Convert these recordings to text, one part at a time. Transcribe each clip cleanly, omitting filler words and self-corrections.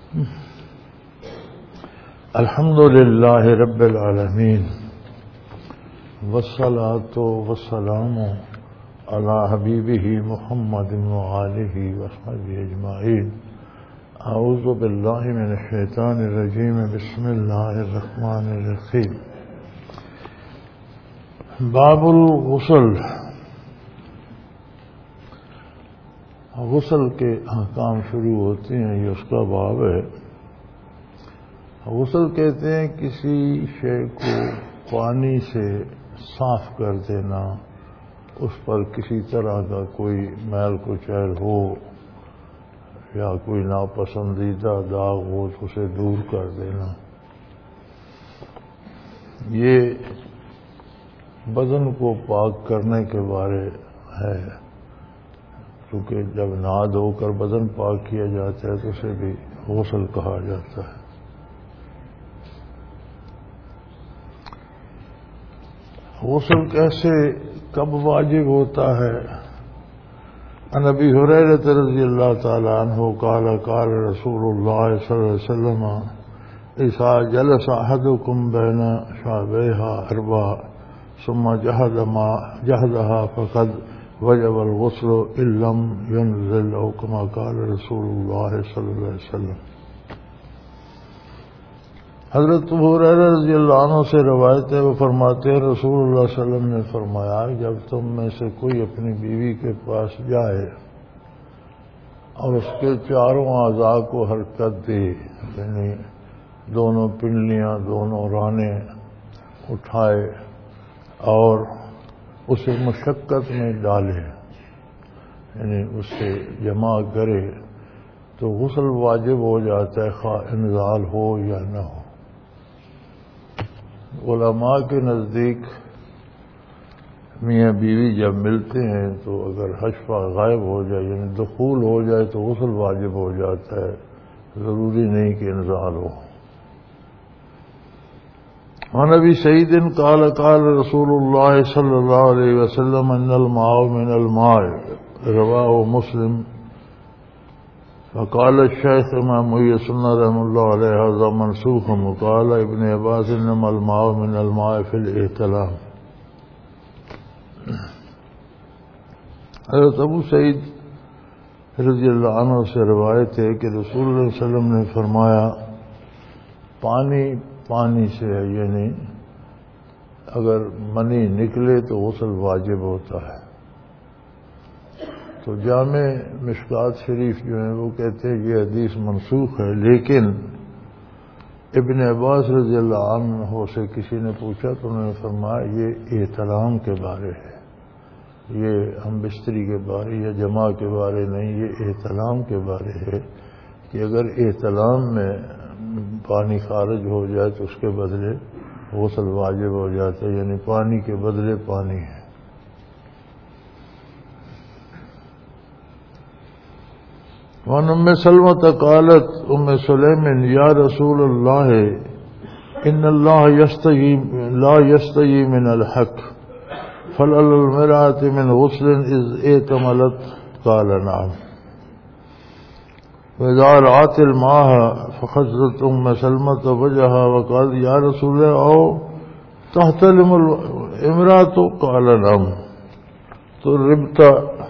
الحمد للہ رب العالمین والصلاة والسلام علی حبیبہ محمد وآلہ وصحبہ اجمعین. اعوذ باللہ من الشیطان الرجیم. بسم اللہ الرحمن الرحیم. باب الغسل. غسل کے احکام شروع ہوتے ہیں، یہ اس کا باب ہے. غسل کہتے ہیں کسی شے کو پانی سے صاف کر دینا، اس پر کسی طرح کا کوئی میل کچیل ہو یا کوئی ناپسندیدہ داغ ہو تو اسے دور کر دینا. یہ بدن کو پاک کرنے کے بارے ہے، کیونکہ جب نہا دھو کر بدن پاک کیا جاتا ہے تو اسے بھی غسل کہا جاتا ہے. غسل کیسے کب واجب ہوتا ہے؟ عن ابی ہریرہ رضی اللہ تعالی عنہ قال قال رسول اللہ صلی اللہ علیہ وسلم اذا جلس احدکم بین شعبیہا اربع ثم جہدها فقد وجب الغسل ان لم ينزل او كما قال رسول اللہ صلی اللہ علیہ وسلم. حضرت ابو ہریرہ رضی اللہ عنہ سے روایت ہے، وہ فرماتے ہیں رسول اللہ صلی اللہ علیہ وسلم نے فرمایا جب تم میں سے کوئی اپنی بیوی کے پاس جائے اور اس کے چاروں اعضاء کو حرکت دے، یعنی دونوں پنڈلیاں دونوں رانے اٹھائے اور اسے مشقت میں ڈالے، یعنی اسے جمع کرے، تو غسل واجب ہو جاتا ہے خواہ انزال ہو یا نہ ہو. علماء کے نزدیک میاں بیوی جب ملتے ہیں تو اگر حشفہ غائب ہو جائے یعنی دخول ہو جائے تو غسل واجب ہو جاتا ہے، ضروری نہیں کہ انزال ہو. عن ابی سعید قال قال رسول اللہ صلی اللہ علیہ وسلم ان الماء من الماء رواہ مسلم. فقال الشیخ امام محی السنہ رحمہ اللہ علیہ هذا منسوخ. وقال ابن عباس انما الماء من الماء فی الاحتلام. حضرت ابو سعید رضی اللہ عنہ سے روایت ہے کہ رسول اللہ صلی اللہ علیہ وسلم نے فرمایا پانی پانی سے ہے، یعنی اگر منی نکلے تو غسل واجب ہوتا ہے. تو جامع مشکات شریف جو ہیں وہ کہتے ہیں یہ حدیث منسوخ ہے، لیکن ابن عباس رضی اللہ عنہ سے کسی نے پوچھا تو انہوں نے فرمایا یہ احتلام کے بارے ہے، یہ ہم بستری کے بارے یا جماع کے بارے نہیں، یہ احتلام کے بارے ہے کہ اگر احتلام میں پانی خارج ہو جائے تو اس کے بدلے غسل واجب ہو جاتا ہے، یعنی پانی کے بدلے پانی ہے. وعن ام سلمۃ قالت ام سلیم یا رسول اللہ ان اللہ لا یستحی من الحق فهل المرأة من غسل اذ اعتملت قال نعم. وإذا رأت الماء فخزت ام سلمۃ وجهها وقالت یا رسول اللہ او تحتلم الامرأة قال نعم. تو ربت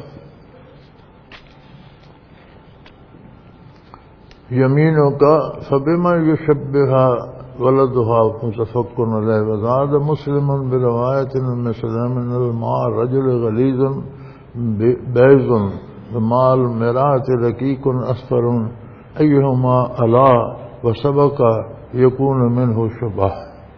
یمینوں کا فبما یشبہا ولدها متفق علیہ. وزاد مسلم بروایت ام سلیم ان الماء رجل غلیظ بیض وماء المرأة رقیق اصفر ایہما علا وسبق یکون منہ شبہ.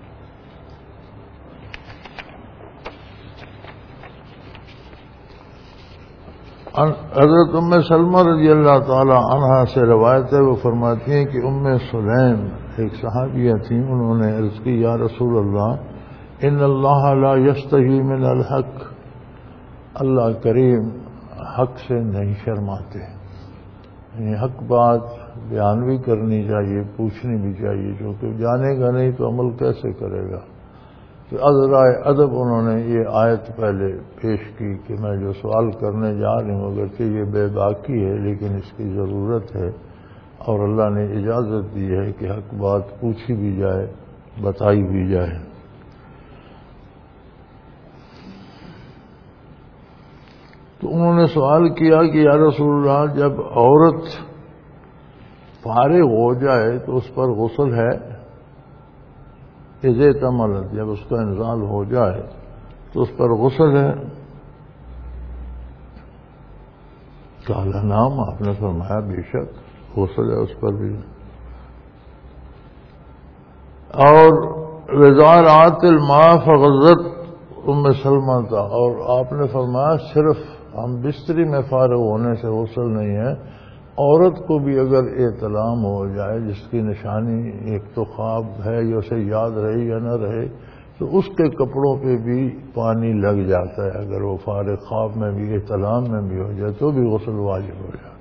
حضرت ام سلمہ رضی اللہ تعالی عنہا سے روایت ہے، وہ فرماتی ہیں کہ ام سلیم ایک صحابیہ تھیں، انہوں نے عرض کی یا رسول اللہ ان اللہ لا یستحی من الحق، اللہ کریم حق سے نہیں شرماتے، یعنی حق بات بیان بھی کرنی چاہیے، پوچھنی بھی چاہیے، کیونکہ جانے گا نہیں تو عمل کیسے کرے گا. عذرائے ادب انہوں نے یہ آیت پہلے پیش کی کہ میں جو سوال کرنے جا رہی ہوں اگرچہ یہ بے باکی ہے لیکن اس کی ضرورت ہے، اور اللہ نے اجازت دی ہے کہ حق بات پوچھی بھی جائے، بتائی بھی جائے۔ تو انہوں نے سوال کیا کہ یا رسول اللہ، جب عورت فارغ ہو جائے تو اس پر غسل ہے؟ اذا تملت، جب اس کا انزال ہو جائے تو اس پر غسل ہے؟ قال نعم، آپ نے فرمایا بے شک غسل ہے اس پر بھی۔ اور وَإِذَا رَأَتِ الْمَاءَ فَغَضَّتْ سلمہ تھا، اور آپ نے فرمایا صرف ہم بستری میں فارغ ہونے سے غسل نہیں ہے، عورت کو بھی اگر احتلام ہو جائے، جس کی نشانی ایک تو خواب ہے یا اسے یاد رہے یا نہ رہے، تو اس کے کپڑوں پہ بھی پانی لگ جاتا ہے، اگر وہ فارغ خواب میں بھی احتلام میں بھی ہو جائے تو بھی غسل واجب ہو جاتا۔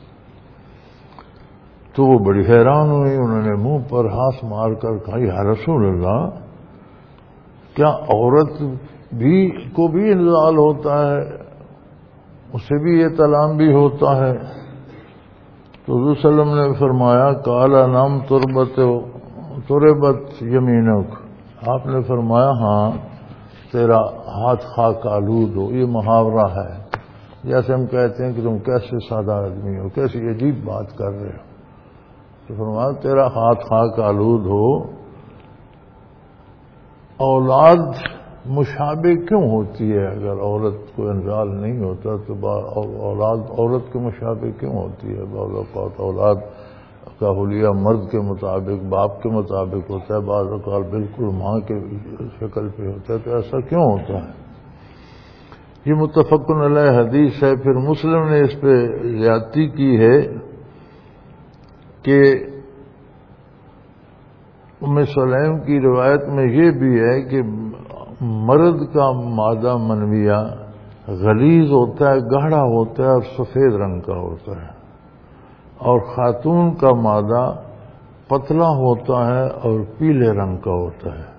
تو وہ بڑی حیران ہوئی، انہوں نے منہ پر ہاتھ مار کر کہا یا رسول اللہ، کیا عورت کو بھی انزال ہوتا ہے، اسے بھی احتلام بھی ہوتا ہے؟ تو حضور صلی اللہ علیہ وسلم نے فرمایا کالا نام تربت یمینک، آپ نے فرمایا ہاں تیرا ہاتھ خاک آلود ہو۔ یہ محاورہ ہے، جیسے ہم کہتے ہیں کہ تم کیسے سادہ آدمی ہو، کیسی عجیب بات کر رہے ہو، تو فرمایا تیرا ہاتھ خاک آلود ہو۔ اولاد مشابہ کیوں ہوتی ہے؟ اگر عورت کو انزال نہیں ہوتا تو اولاد عورت کے مشابہ کیوں ہوتی ہے؟ بعض اوقات اولاد کا حلیہ مرد کے مطابق، باپ کے مطابق ہوتا ہے، بعض اوقات بالکل ماں کے شکل پہ ہوتا ہے، تو ایسا کیوں ہوتا ہے؟ یہ متفق علیہ حدیث ہے۔ پھر مسلم نے اس پہ زیادتی کی ہے کہ ام سلیم کی روایت میں یہ بھی ہے کہ مرد کا مادہ منویہ غلیظ ہوتا ہے، گاڑھا ہوتا ہے اور سفید رنگ کا ہوتا ہے، اور خاتون کا مادہ پتلا ہوتا ہے اور پیلے رنگ کا ہوتا ہے۔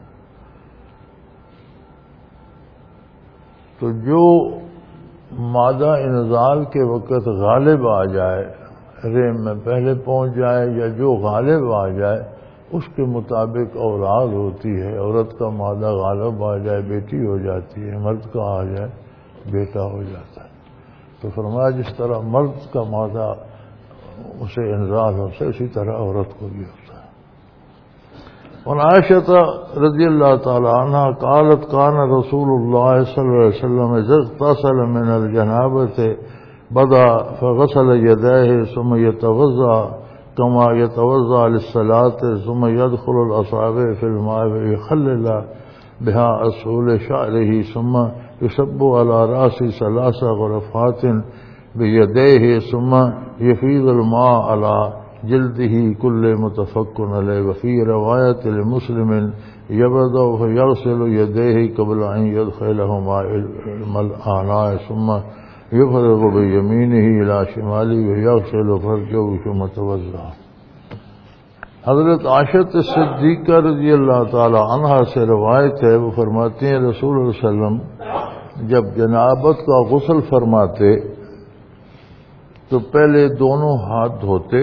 تو جو مادہ انزال کے وقت غالب آ جائے، رحم میں پہلے پہنچ جائے یا جو غالب آ جائے، اس کے مطابق اولاد ہوتی ہے۔ عورت کا مادہ غالب آ جائے بیٹی ہو جاتی ہے، مرد کا آ جائے بیٹا ہو جاتا ہے۔ تو فرمایا جس طرح مرد کا مادہ اسے انزال ہوتا ہے، اسی طرح عورت کو بھی ہوتا ہے۔ اور عائشہ رضی اللہ تعالی عنہ قالت کان رسول اللہ صلی اللہ علیہ وسلم اذا اغتسل من الجنابۃ بدا فغسل يديه ثم يتوضا كما يتوضا للصلاة ثم يدخل الأصابع في الماء ويخلل بها أصول شعره ثم يصب على رأسه 3 غرفات بيديه ثم يفيض الماء على جلده كل متفق عليه۔ وفي رواية لمسلم يبدأ فيغسل يديه قبل أن يدخلهما الآناء ثم يفرغ بيمينه إلى شماله ويغسل فرجه ثم يتوضأ۔ حضرت عائشہ صدیقہ رضی اللہ تعالی عنہا سے روایت ہے، وہ فرماتی ہیں رسول اللہ صلی اللہ علیہ وسلم جب جنابت کا غسل فرماتے تو پہلے دونوں ہاتھ دھوتے،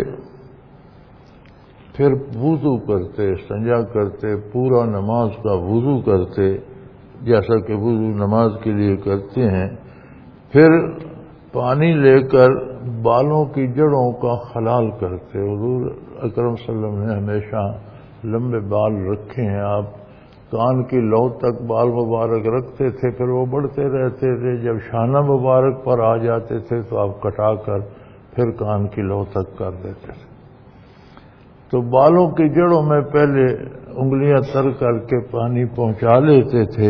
پھر وضو کرتے، استنجا کرتے، پورا نماز کا وضو کرتے جیسا کہ وضو نماز کے لیے کرتے ہیں، پھر پانی لے کر بالوں کی جڑوں کا خلال کرتے۔ حضور اکرم صلی اللہ علیہ وسلم نے ہمیشہ لمبے بال رکھے ہیں، آپ کان کی لو تک بال مبارک رکھتے تھے، پھر وہ بڑھتے رہتے تھے، جب شانہ مبارک پر آ جاتے تھے تو آپ کٹا کر پھر کان کی لو تک کر دیتے تھے۔ تو بالوں کی جڑوں میں پہلے انگلیاں تر کر کے پانی پہنچا لیتے تھے،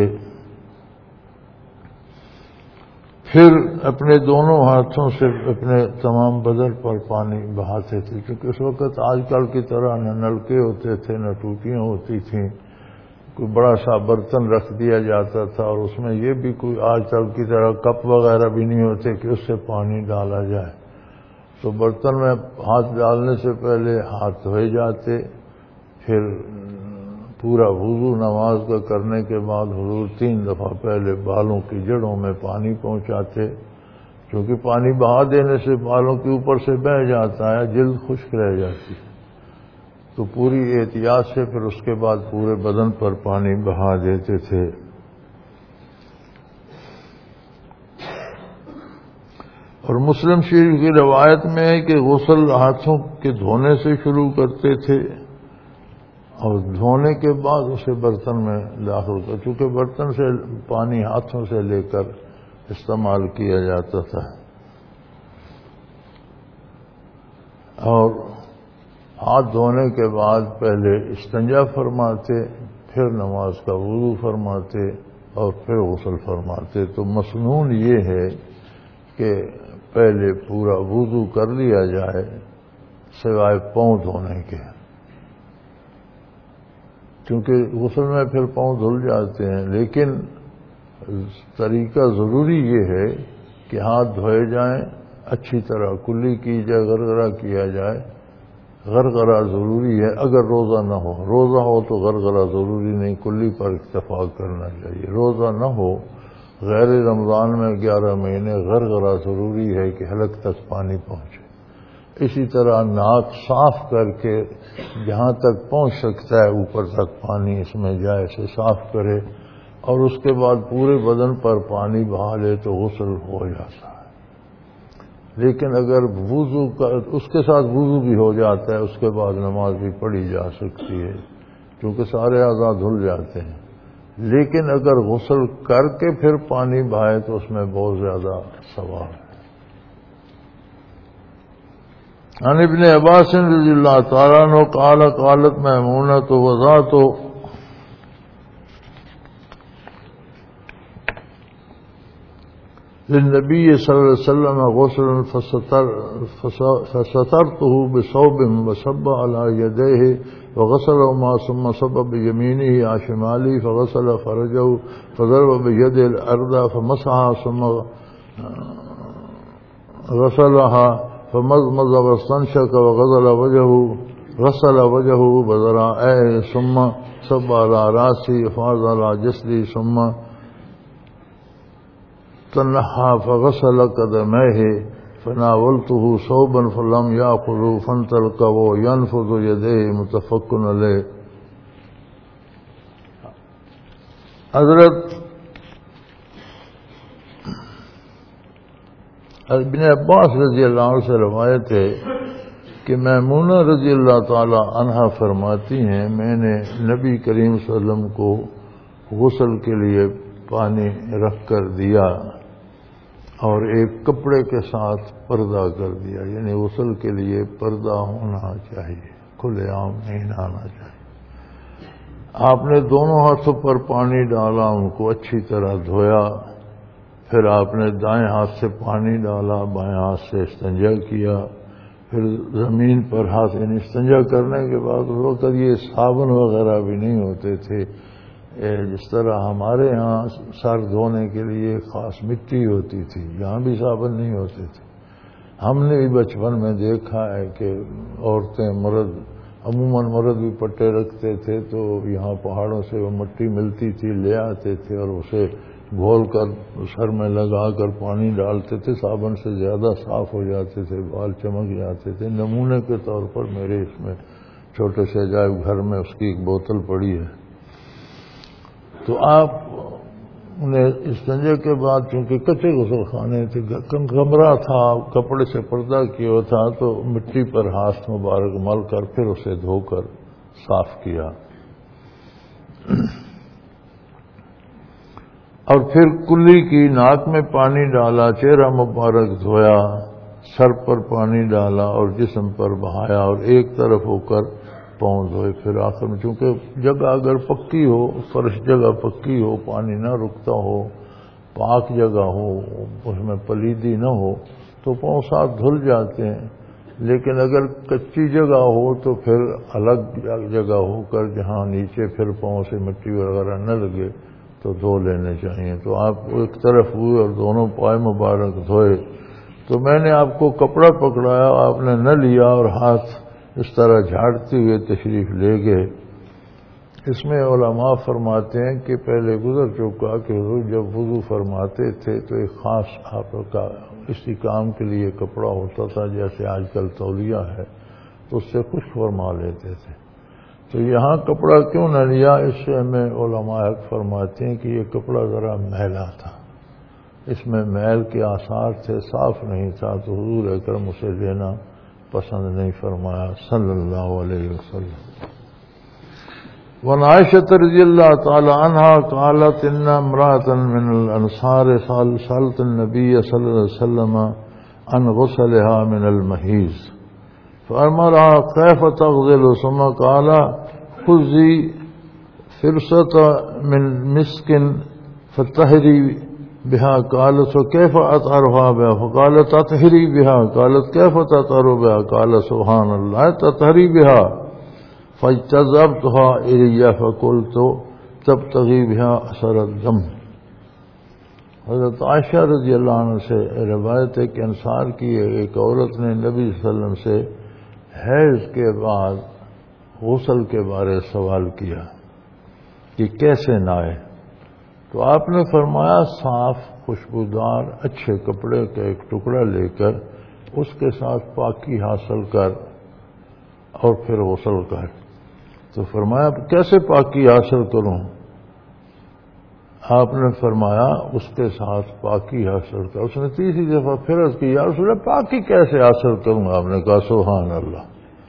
پھر اپنے دونوں ہاتھوں سے اپنے تمام بدن پر پانی بہاتے تھے، کیونکہ اس وقت آج کل کی طرح نہ نلکے ہوتے تھے نہ ٹوٹیاں ہوتی تھیں، کوئی بڑا سا برتن رکھ دیا جاتا تھا، اور اس میں یہ بھی کوئی آج کل کی طرح کپ وغیرہ بھی نہیں ہوتے کہ اس سے پانی ڈالا جائے۔ تو برتن میں ہاتھ ڈالنے سے پہلے ہاتھ دھوئے جاتے، پھر پورا وضو نماز کا کرنے کے بعد حضور 3 دفعہ پہلے بالوں کی جڑوں میں پانی پہنچاتے، کیونکہ پانی بہا دینے سے بالوں کے اوپر سے بہہ جاتا ہے، جلد خشک رہ جاتی ہے، تو پوری احتیاط سے پھر اس کے بعد پورے بدن پر پانی بہا دیتے تھے۔ اور مسلم شریف کی روایت میں ہے کہ غسل ہاتھوں کے دھونے سے شروع کرتے تھے اور دھونے کے بعد اسے برتن میں داخل کر، چونکہ برتن سے پانی ہاتھوں سے لے کر استعمال کیا جاتا تھا، اور ہاتھ دھونے کے بعد پہلے استنجا فرماتے، پھر نماز کا وضو فرماتے اور پھر غسل فرماتے۔ تو مسنون یہ ہے کہ پہلے پورا وضو کر لیا جائے سوائے پاؤں دھونے کے، کیونکہ غسل میں پھر پاؤں دھل جاتے ہیں، لیکن طریقہ ضروری یہ ہے کہ ہاتھ دھوئے جائیں، اچھی طرح کلی کی جائے، غرغرہ کیا جائے۔ غرغرہ ضروری ہے اگر روزہ نہ ہو، روزہ ہو تو غرغرہ ضروری نہیں، کلی پر اکتفا کرنا چاہیے۔ روزہ نہ ہو، غیر رمضان میں 11 مہینے غرغرہ ضروری ہے کہ حلق تک پانی پہنچے۔ اسی طرح ناک صاف کر کے جہاں تک پہنچ سکتا ہے اوپر تک پانی اس میں جائے اسے صاف کرے، اور اس کے بعد پورے بدن پر پانی بہا لے تو غسل ہو جاتا ہے۔ لیکن اگر وضو اس کے ساتھ وضو بھی ہو جاتا ہے، اس کے بعد نماز بھی پڑھی جا سکتی ہے، کیونکہ سارے اعضاء دھل جاتے ہیں۔ لیکن اگر غسل کر کے پھر پانی بہائے تو اس میں بہت زیادہ ثواب ہے۔ عن ابن عباس رضی اللہ تعالیٰ عنہ قال قالت میمونۃ وضعت للنبي صلى الله عليه وسلم غسلا فسترته بثوب وصب على يديه وغسلهما ثم صب بيمينه على شماله فغسل فرجه فضرب بيده الأرض فمسحها ثم غسلها فمضمض واستنشق وغسل وجهه بذراعيه ثم صب على رأسه وفاض على جسده ثم تنحى فغسل قدميه فناولته ثوبا فلم يأخذه فانطلق وهو ينفض يديه متفق عليه۔ حضرت ابن عباس رضی اللہ عنہ سے روایت ہے کہ میمونہ رضی اللہ تعالی عنہا فرماتی ہیں میں نے نبی کریم صلی اللہ علیہ وسلم کو غسل کے لیے پانی رکھ کر دیا اور ایک کپڑے کے ساتھ پردہ کر دیا، یعنی غسل کے لیے پردہ ہونا چاہیے، کھلے عام نہیں نہانا چاہیے۔ آپ نے دونوں ہاتھوں پر پانی ڈالا، ان کو اچھی طرح دھویا، پھر آپ نے دائیں ہاتھ سے پانی ڈالا، بائیں ہاتھ سے استنجا کیا، پھر زمین پر ہاتھ، یعنی استنجا کرنے کے بعد اس وقت یہ صابن وغیرہ بھی نہیں ہوتے تھے، جس طرح ہمارے ہاں سر دھونے کے لیے خاص مٹی ہوتی تھی، یہاں بھی صابن نہیں ہوتے تھے۔ ہم نے بھی بچپن میں دیکھا ہے کہ عورتیں عموماً مرد بھی پٹے رکھتے تھے، تو یہاں پہاڑوں سے وہ مٹی ملتی تھی، لے آتے تھے اور اسے گھول کر سر میں لگا کر پانی ڈالتے تھے، صابن سے زیادہ صاف ہو جاتے تھے، بال چمک جاتے تھے۔ نمونے کے طور پر میرے اس میں چھوٹے سے عجائب گھر میں اس کی ایک بوتل پڑی ہے۔ تو آپ انہیں استنجے کے بعد، چونکہ کچے غسل خانے تھے، کمرہ تھا، کپڑے سے پردہ کیا ہوا تھا، تو مٹی پر ہاتھ مبارک مل کر پھر اسے دھو کر صاف کیا، اور پھر کلی کی ناک میں پانی ڈالا، چہرہ مبارک دھویا، سر پر پانی ڈالا اور جسم پر بہایا، اور ایک طرف ہو کر پاؤں دھوئے۔ پھر آخر میں چونکہ جگہ اگر پکی ہو، فرش جگہ پکی ہو، پانی نہ رکتا ہو، پاک جگہ ہو، اس میں پلیدی نہ ہو، تو پاؤں ساتھ دھل جاتے ہیں۔ لیکن اگر کچی جگہ ہو تو پھر الگ جگہ ہو کر جہاں نیچے پھر پاؤں سے مٹی وغیرہ نہ لگے تو دھو لینے چاہیے۔ تو آپ ایک طرف ہوئے اور دونوں پائے مبارک دھوئے، تو میں نے آپ کو کپڑا پکڑایا، آپ نے نہ لیا اور ہاتھ اس طرح جھاڑتے ہوئے تشریف لے گئے۔ اس میں علماء فرماتے ہیں کہ پہلے گزر چکا کہ حضور جب وضو فرماتے تھے تو ایک خاص آپ کا اسی کام کے لیے کپڑا ہوتا تھا، جیسے آج کل تولیہ ہے، تو اس سے خشک فرما لیتے تھے۔ تو یہاں کپڑا کیوں نہ لیا؟ اس سے ہمیں علماء فرماتے ہیں کہ یہ کپڑا ذرا میلا تھا، اس میں میل کے آثار تھے، صاف نہیں تھا، تو حضور اکرم اسے لینا پسند نہیں فرمایا صلی اللہ علیہ وسلم۔ وعن عائشة رضی اللہ تعالی عنہا قالت ان امرأة من الانصار سألت النبي صلی اللہ علیہ وسلم عن غسلها من المحیض فأمرها كيف تغسل ثم قال خذي فرصة من مسك فطهري بها قالت وكيف أطهرها بها فقالت تطهري بها قالت كيف تطهر بها قال سبحان الله تطهري بها فاجتذبتها إلي فقلت تبتغي بها أثر الدم۔ حضرت عائشہ رضی اللہ عنہ سے روایت ہے کہ انصار کی ایک عورت نے نبی صلی اللہ علیہ وسلم سے حیض کے بعد غسل کے بارے سوال کیا کہ کیسے نہائے، تو آپ نے فرمایا صاف خوشبودار اچھے کپڑے کا ایک ٹکڑا لے کر اس کے ساتھ پاکی حاصل کر اور پھر غسل کر۔ تو فرمایا کیسے پاکی حاصل کروں؟ آپ نے فرمایا اس کے ساتھ پاکی حاصل کر۔ اس نے تیسری دفعہ پھر عرض کی یا رسول اللہ پاکی کیسے حاصل کروں؟ آپ نے کہا سبحان اللہ،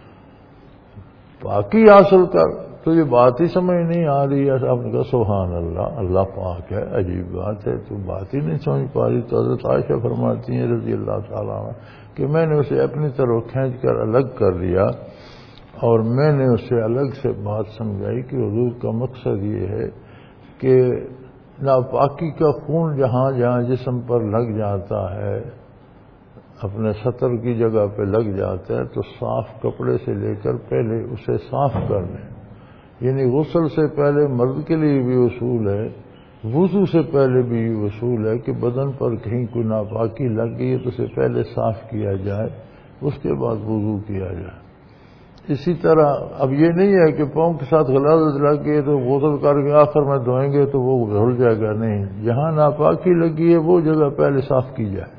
پاکی حاصل کر۔ تو یہ بات ہی سمجھ نہیں آ رہی ہے۔ آپ نے کہا سبحان اللہ، اللہ پاک ہے، عجیب بات ہے، تو بات ہی نہیں سمجھ پا رہی۔ تو حضرت عائشہ فرماتی ہیں رضی اللہ تعالیٰ عنہ کہ میں نے اسے اپنی طرف کھینچ کر الگ کر لیا اور میں نے اسے الگ سے بات سمجھائی کہ حضور کا مقصد یہ ہے کہ ناپاکی کا خون جہاں جہاں جسم پر لگ جاتا ہے، اپنے سطر کی جگہ پہ لگ جاتا ہے، تو صاف کپڑے سے لے کر پہلے اسے صاف کر لیں۔ یعنی غسل سے پہلے مرد کے لیے بھی اصول ہے، وضو سے پہلے بھی اصول ہے کہ بدن پر کہیں کوئی ناپاکی لگ گئی ہے تو اسے پہلے صاف کیا جائے، اس کے بعد وضو کیا جائے۔ اسی طرح اب یہ نہیں ہے کہ پاؤں کے ساتھ غلاظت لگ گئی تو غسل کر کے آخر میں دھوئیں گے تو وہ دھل جائے گا، نہیں، جہاں ناپاکی لگی ہے وہ جگہ پہلے صاف کی جائے۔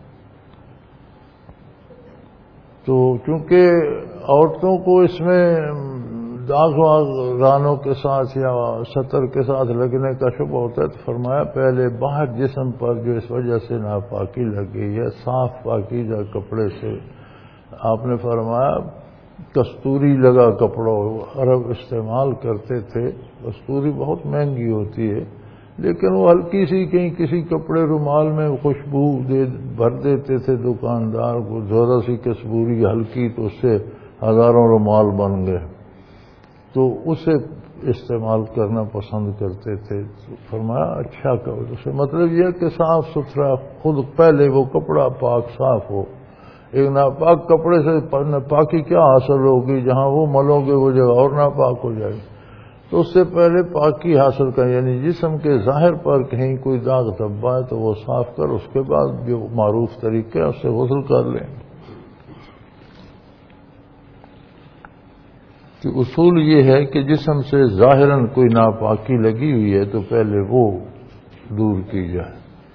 تو چونکہ عورتوں کو اس میں داغ واغ رانوں کے ساتھ یا سطر کے ساتھ لگنے کا شبہ ہوتا ہے، تو فرمایا پہلے باہر جسم پر جو اس وجہ سے ناپاکی لگ گئی ہے صاف پاکیزہ کپڑے سے، آپ نے فرمایا کستوری لگا کپڑا عرب استعمال کرتے تھے، کستوری بہت مہنگی ہوتی ہے لیکن وہ ہلکی سی کہیں کسی کپڑے رومال میں خوشبو بھر دیتے تھے دکاندار کو، ذرا سی کستوری ہلکی تو اس سے ہزاروں رومال بن گئے، تو اسے استعمال کرنا پسند کرتے تھے۔ فرمایا اچھا کرو، اس سے مطلب یہ کہ صاف ستھرا خود پہلے وہ کپڑا پاک صاف ہو۔ ایک ناپاک کپڑے سے پاکی کیا حاصل ہوگی؟ جہاں وہ ملو گے وہ جگہ اور ناپاک ہو جائے گی، تو اس سے پہلے پاکی حاصل کر، یعنی جسم کے ظاہر پر کہیں کوئی داغ دھبا ہے تو وہ صاف کر، اس کے بعد جو معروف طریقے اس سے غسل کر لیں۔ کہ اصول یہ ہے کہ جسم سے ظاہراً کوئی ناپاکی لگی ہوئی ہے تو پہلے وہ دور کی جائے۔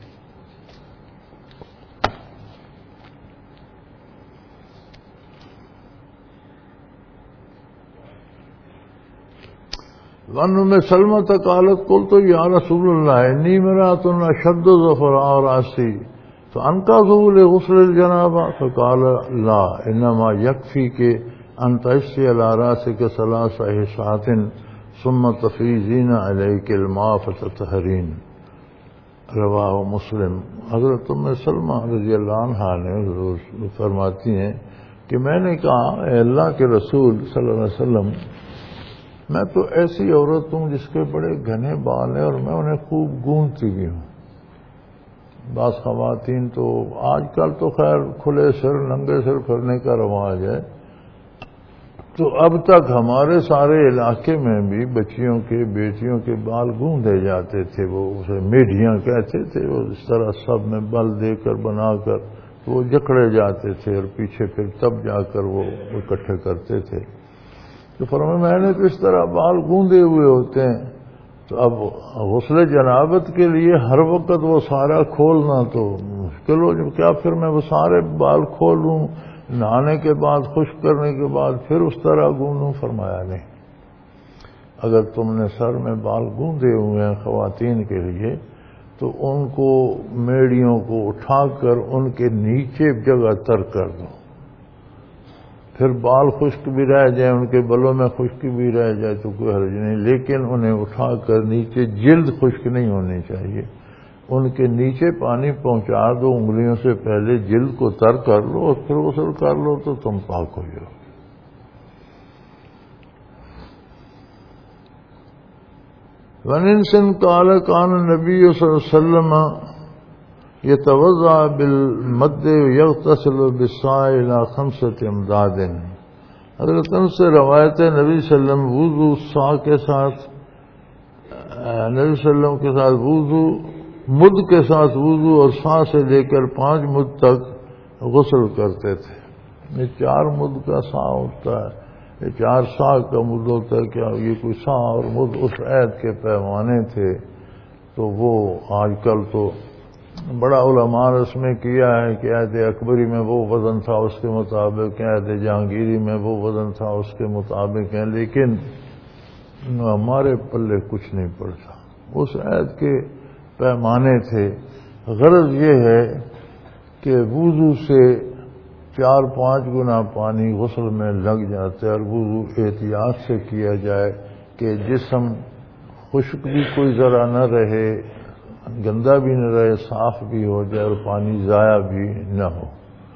وَأَنَّ أُمَّ سَلْمَةَ قَالَتْ قُلْتُ يَا رَسُولَ اللَّهِ إِنِّي امْرَأَةٌ أَشَدُّ ظَفَرَاءَ رَأْسِي فَأَنْقَذُهُ لِغُسْلِ الْجَنَابَةِ فَقَالَ لَا إِنَّمَا يَكْفِيكِ أَنْ تَغْسِلِي عَلَى رَأْسِكَ 3 حِصَّاتٍ ثُمَّ تَفِيضِينَ عَلَيْكِ الْمَاءَ فَتَطْهَرِينَ۔ رواہ مسلم۔ حضرت ام سلمہ رضی اللہ عنہا نے فرماتی ہیں کہ میں نے کہا اے اللہ کے رسول صلی اللہ علیہ وسلم، میں تو ایسی عورت ہوں جس کے بڑے گھنے بال ہیں اور میں انہیں خوب گونتھی بھی ہوں۔ بعض خواتین تو آج کل تو خیر کھلے سر ننگے سر پھرنے کا رواج ہے، تو اب تک ہمارے سارے علاقے میں بھی بچیوں کے بیٹیوں کے بال گوندے جاتے تھے، وہ اسے میڈیاں کہتے تھے، وہ اس طرح سب میں بل دے کر بنا کر وہ جکڑے جاتے تھے اور پیچھے پھر تب جا کر وہ اکٹھے کرتے تھے۔ تو فرمایا میں نے تو اس طرح بال گوندے ہوئے ہوتے ہیں، تو اب غسل جنابت کے لیے ہر وقت وہ سارا کھولنا تو مشکل ہو جائے، کیا پھر میں وہ سارے بال کھولوں، نہانے کے بعد خشک کرنے کے بعد پھر اس طرح گوندوں؟ فرمایا نہیں، اگر تم نے سر میں بال گوندے ہوئے ہیں خواتین کے لیے تو ان کو میڑیوں کو اٹھا کر ان کے نیچے جگہ تر کر دو، پھر بال خشک بھی رہ جائیں، ان کے بلوں میں خشکی بھی رہ جائے تو کوئی حرج نہیں، لیکن انہیں اٹھا کر نیچے جلد خشک نہیں ہونی چاہیے، ان کے نیچے پانی پہنچا دو، انگلیوں سے پہلے جلد کو تر کر لو اور پھر غسل کر لو تو تم پاک ہو جاؤ۔ وَنِنْسٍ قَالَ كَانَ النَّبِيُّ صلی اللہ علیہ وسلم يَتَوَضَّأُ بِالْمَدِّ وَيَغْتَسِلُ بِالصَّاعِ إِلَىٰ 5 أَمْدَادٍ۔ حضرت انس سے روایت ہے نبی صلی اللہ علیہ وسلم وضو صاع کے ساتھ، نبی صلی اللہ علیہ وسلم کے ساتھ وضو، مد کے ساتھ وضو اور صاع سے لے کر 5 مد تک غسل کرتے تھے۔ یہ 4 مد کا صاع ہوتا ہے، یہ 4 صاع کا مد ہوتا ہے، کیا یہ کوئی صاع اور مد اس عہد کے پیمانے تھے؟ تو وہ آج کل تو بڑا علماء نے اس میں کیا ہے کہ عہد اکبری میں وہ وزن تھا اس کے مطابق، عہد جہانگیری میں وہ وزن تھا اس کے مطابق ہے، لیکن ہمارے پلے کچھ نہیں پڑتا، اس عہد کے پیمانے تھے۔ غرض یہ ہے کہ وضو سے 4-5 گنا پانی غسل میں لگ جاتا ہے، اور وضو احتیاط سے کیا جائے کہ جسم خشک بھی کوئی ذرا نہ رہے، گندا بھی نہ رہے، صاف بھی ہو جائے اور پانی ضائع بھی نہ ہو۔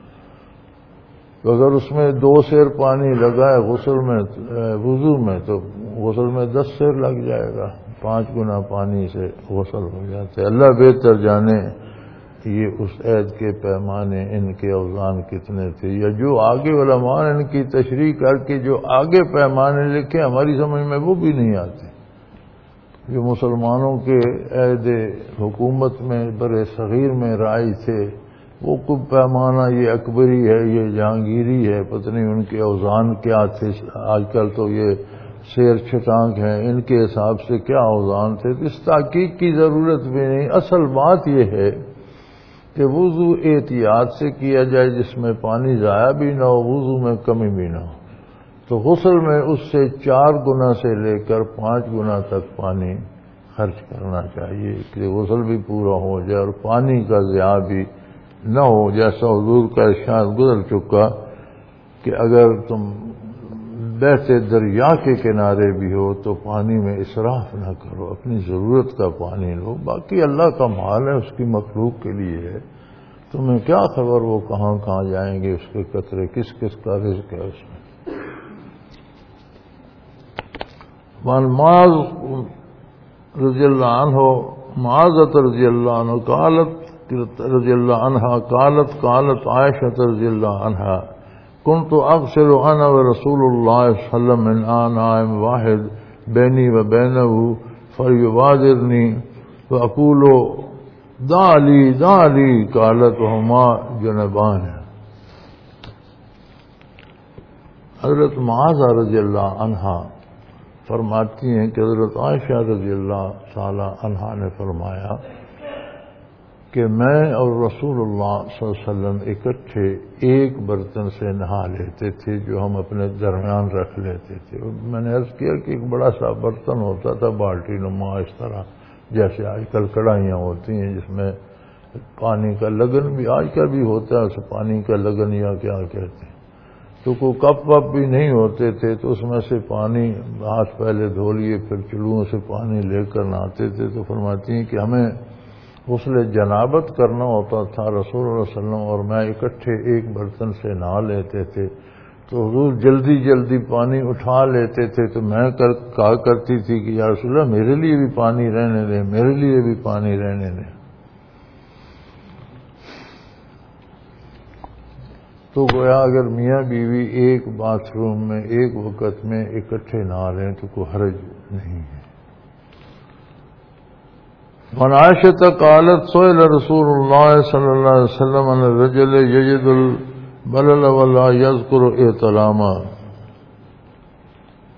تو اگر اس میں 2 سیر پانی لگا ہے غسل میں وضو میں تو غسل میں 10 سیر لگ جائے گا، 5 گنا پانی سے غسل ہو جاتا ہے۔ اللہ بہتر جانے یہ اس عہد کے پیمانے، ان کے اوزان کتنے تھے، یا جو آگے علماء نے ان کی تشریح کر کے جو آگے پیمانے لکھے ہماری سمجھ میں وہ بھی نہیں آتے۔ جو مسلمانوں کے عہد حکومت میں برِ صغیر میں رائج تھے وہ کوئی پیمانہ یہ اکبری ہے، یہ جہانگیری ہے، پتہ نہیں ان کے اوزان کیا تھے، آج کل تو یہ سیر چھٹانک ہیں، ان کے حساب سے کیا اوزان تھے، تو اس تحقیق کی ضرورت بھی نہیں۔ اصل بات یہ ہے کہ وضو احتیاط سے کیا جائے، جس میں پانی ضائع بھی نہ ہو، وضو میں کمی بھی نہ ہو، تو غسل میں اس سے 4 گنا سے لے کر 5 گنا تک پانی خرچ کرنا چاہیے کہ غسل بھی پورا ہو جائے اور پانی کا ضیاع بھی نہ ہو، جیسا حضور کا ارشاد گزر چکا کہ اگر تم بہتے دریا کے کنارے بھی ہو تو پانی میں اسراف نہ کرو، اپنی ضرورت کا پانی لو، باقی اللہ کا مال ہے، اس کی مخلوق کے لیے ہے، تمہیں کیا خبر وہ کہاں کہاں جائیں گے، اس کے قطرے کس کس کا رزق ہے اس میں۔ وعن معاذ رضی اللہ عنہ، معاذۃ رضی اللہ عنہ قالت رضی اللہ عنہا قالت عائشہ رضی اللہ عنہا كنت اغسل انا ورسول اللہ صلی اللہ علیہ وسلم من آناء واحد بینی وبینہ فیبادرنی فاقول دع لی قالت وہما جنبان۔ حضرت معاذہ رضی اللہ عنہا فرماتی ہیں کہ حضرت عائشہ رضی اللہ تعالی عنہا نے فرمایا کہ میں اور رسول اللہ صلی اللہ علیہ وسلم اکٹھے ایک برتن سے نہا لیتے تھے جو ہم اپنے درمیان رکھ لیتے تھے۔ میں نے عرض کیا کہ ایک بڑا سا برتن ہوتا تھا بالٹی نما، اس طرح جیسے آج کل کڑھائیاں ہوتی ہیں جس میں پانی کا لگن بھی آج کل بھی ہوتا ہے، اسے پانی کا لگن یا کیا کہتے ہیں، تو کوئی کپ وپ بھی نہیں ہوتے تھے، تو اس میں سے پانی ہاتھ پہلے دھو لیے پھر چلوؤں سے پانی لے کر نہاتے تھے۔ تو فرماتی ہیں کہ ہمیں غسل جنابت کرنا ہوتا تھا رسول اللہ صلی اللہ علیہ وسلم اور میں اکٹھے ایک برتن سے نہا لیتے تھے، تو حضور جلدی جلدی پانی اٹھا لیتے تھے، تو میں کہا کرتی تھی کہ یا رسول اللہ میرے لیے بھی پانی رہنے دیں، میرے لیے بھی پانی رہنے دیں۔ تو گویا اگر میاں بیوی ایک باتھ روم میں ایک وقت میں اکٹھے نہا لیں تو کوئی حرج نہیں ہے۔ وعن عائشہ قالت سئل رسول اللہ صلی اللہ علیہ وسلم عن الرجل یجد البلل ولا یذکر احتلاما۔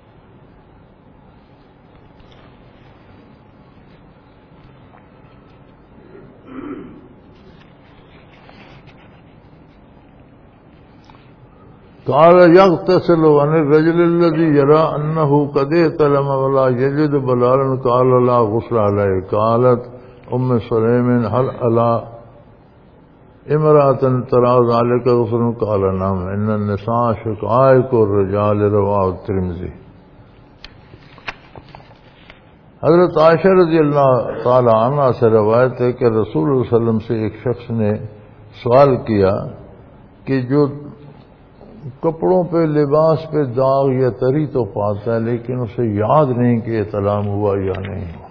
قال يغتسل عن الرجل الذي يرى أنه قد احتلم ولا يجد بلالا قال لا غسل عليه. قالت سليم هل على امرأة ترى ذلك غسل قال نعم إن النساء شقائق الرجال رواه الترمذی. حضرت عائشہ رضی اللہ تعالی عنہ سے روایت ہے کہ رسول اللہ علیہ وسلم سے ایک شخص نے سوال کیا کہ جو کپڑوں پہ لباس پہ داغ یا تری تو پاتا ہے لیکن اسے یاد نہیں کہ احتلام ہوا یا نہیں ہوا.